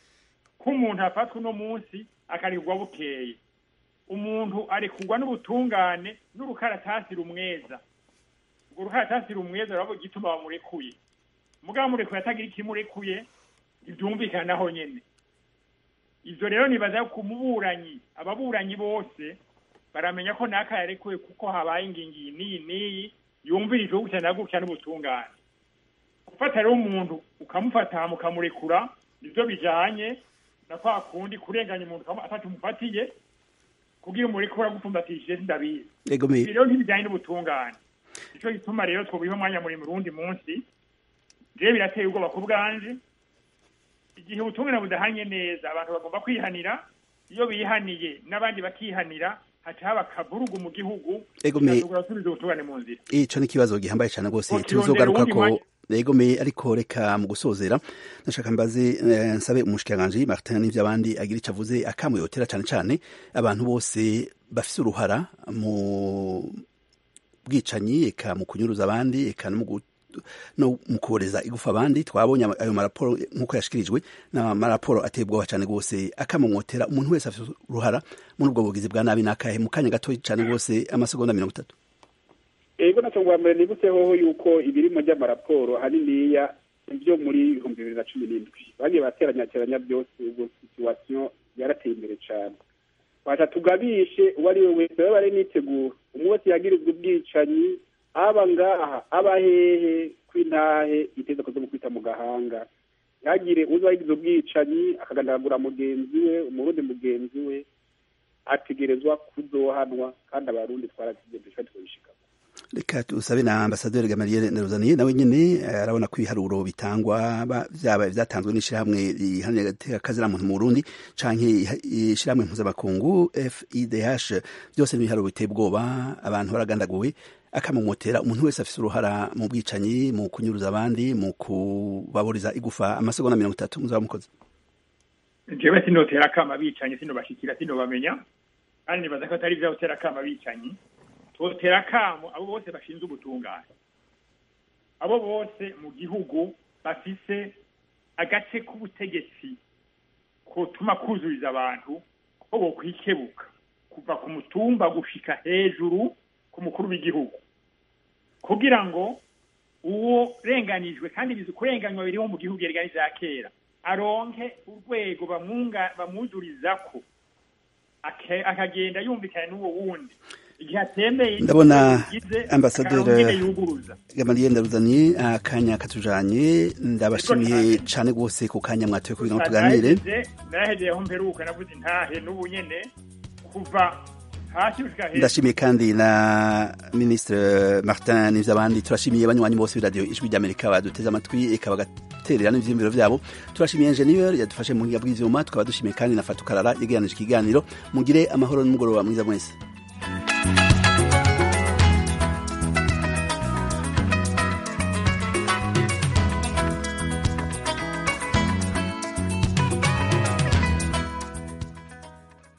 ko umuntu afatwa uno munsi akarigwa bukeye. Umuntu ari kugwa n'ubutungane n'urukaratasi rumweza. Urwo rukaratasi rumweza rabo gituma bamurekuye. Mugabo murekuye atagira ikimurekuye ivyumvikana naho nyene. Ivyo rero nibaza ku muburanyi, ababuranyi bose baramenya ko naka yarekuye kuko habaye ingingi niyi niyi yumvirije gutya na gutya n'ubutungane. Gufata rero umuntu ukamufata mukamurekura nivyo bijanye na kwa kundi kurenganya umuntu atatu mufatiye kugira umurekura gupfumbatishije ndabizi. Ego me rero ntibijanye n'ubutungane. Ico gituma rero twobiha mwanya muri murundi munsi je birateye ubwoba ku bwanje. Igihe ubutungane budahanye neza abantu bagomba kwihanira, iyo bihaniye n'abandi bakihanira hataba kaburugu mu gihugu. Ego me ico ni kibazo gihambaye cyane gose tuzogaruka ko. Ego me ariko reka mu gusozera nashaka mbaze eh, nsabe umushikiranganje Martin n'ivyo abandi agira ico avuze akamuyotera cyane cyane abantu bose bafise uruhara mu bwicanyi eka mu kunyuruza abandi eka no no mukoreza igufa abandi. Twabonye ayo maraporo nkuko yashikirijwe na maraporo atebwa cyane gose akamumotera umuntu wese afite uruhara muri ubwo bugizi bwa nabi nakahe mu kanya gato cyane gose amasegonda mirongo itatu. Ego naco ngwambere nibutseho yuko ibirimo ry'amaraporo haniniya byo muri ibihumbi bibiri na cumi n'indwi bagiye bateranya teranya byose. Ubwo situation yarateye imbere cyane. Baca tugabishe uwari we wese bari nitegura umwese yagirizwe ubwicanyi aba ngaha aba hehe kwintahe iteze ko zo kwita mu gahanga yagire uzayigize ubwicanyi akagandagura mugenzi we umurundi mugenzi we ategerezwa kuzohanwa kandi abarundi twarakigendesha twishika. Reka tusabe na ambassadeur Gamaliel Ndaruzaniye nawe nyene arabona ko ibiharuro bitangwa byaba byatanzwe n'ishirahamwe rihanira gateka kazira muntu mu Burundi canke ishirahamwe mpuzamakungu F I D H byose n'ibiharuro biteye ubwoba abantu baragandaguwe akamumotera umuntu wese afise uruhara mu bwicanyi mu kunyuruza abandi mu kubaburiza igufa. Amasegonda mirongo itatu muzaba mukoze. Jewe sinotera kama bicanyi sino bashikira sino bamenya kandi nibaza ko atari vyotera kama bicanyi totera kamo abo bose bashinze ubutungane, abo bose mu gihugu bafise agace k'ubutegetsi ko tuma kuzuriza abantu ko bo kwikebuka kuva ku mutumba gushika hejuru ku mukuru w'igihugu kugira ngo uwo renganijwe kandi bizi kurenganywa biriho mu gihugu yereganiza kera aronke urwego bamwunga bamuzurizako akagenda yumvikana n'uwo wundi. Ndabona ambassadeur Gamaliel Ndaruzaniye akanya katujanye ndabashimiye cyane gose ku kanya mwatoye kugira ngo tuganire. Naheje aho mperuka navuze ntahe n'ubu nyene kuva hasi ushika he. Ndashimiye kandi na Ministre Martin n'izabandi. Turashimiye abanywanyi bose b'iradio Ijwi ry'Amerika baduteze amatwi ikabagaterera n'ivyimviro vyabo. Turashimiye engineer yadufashe mu ngiga bw'ivyuma, tukaba dushimiye kandi na Fatukarara yegeranije ikiganiro. Mugire amahoro n'umugoroba mwiza mwese. Thank you.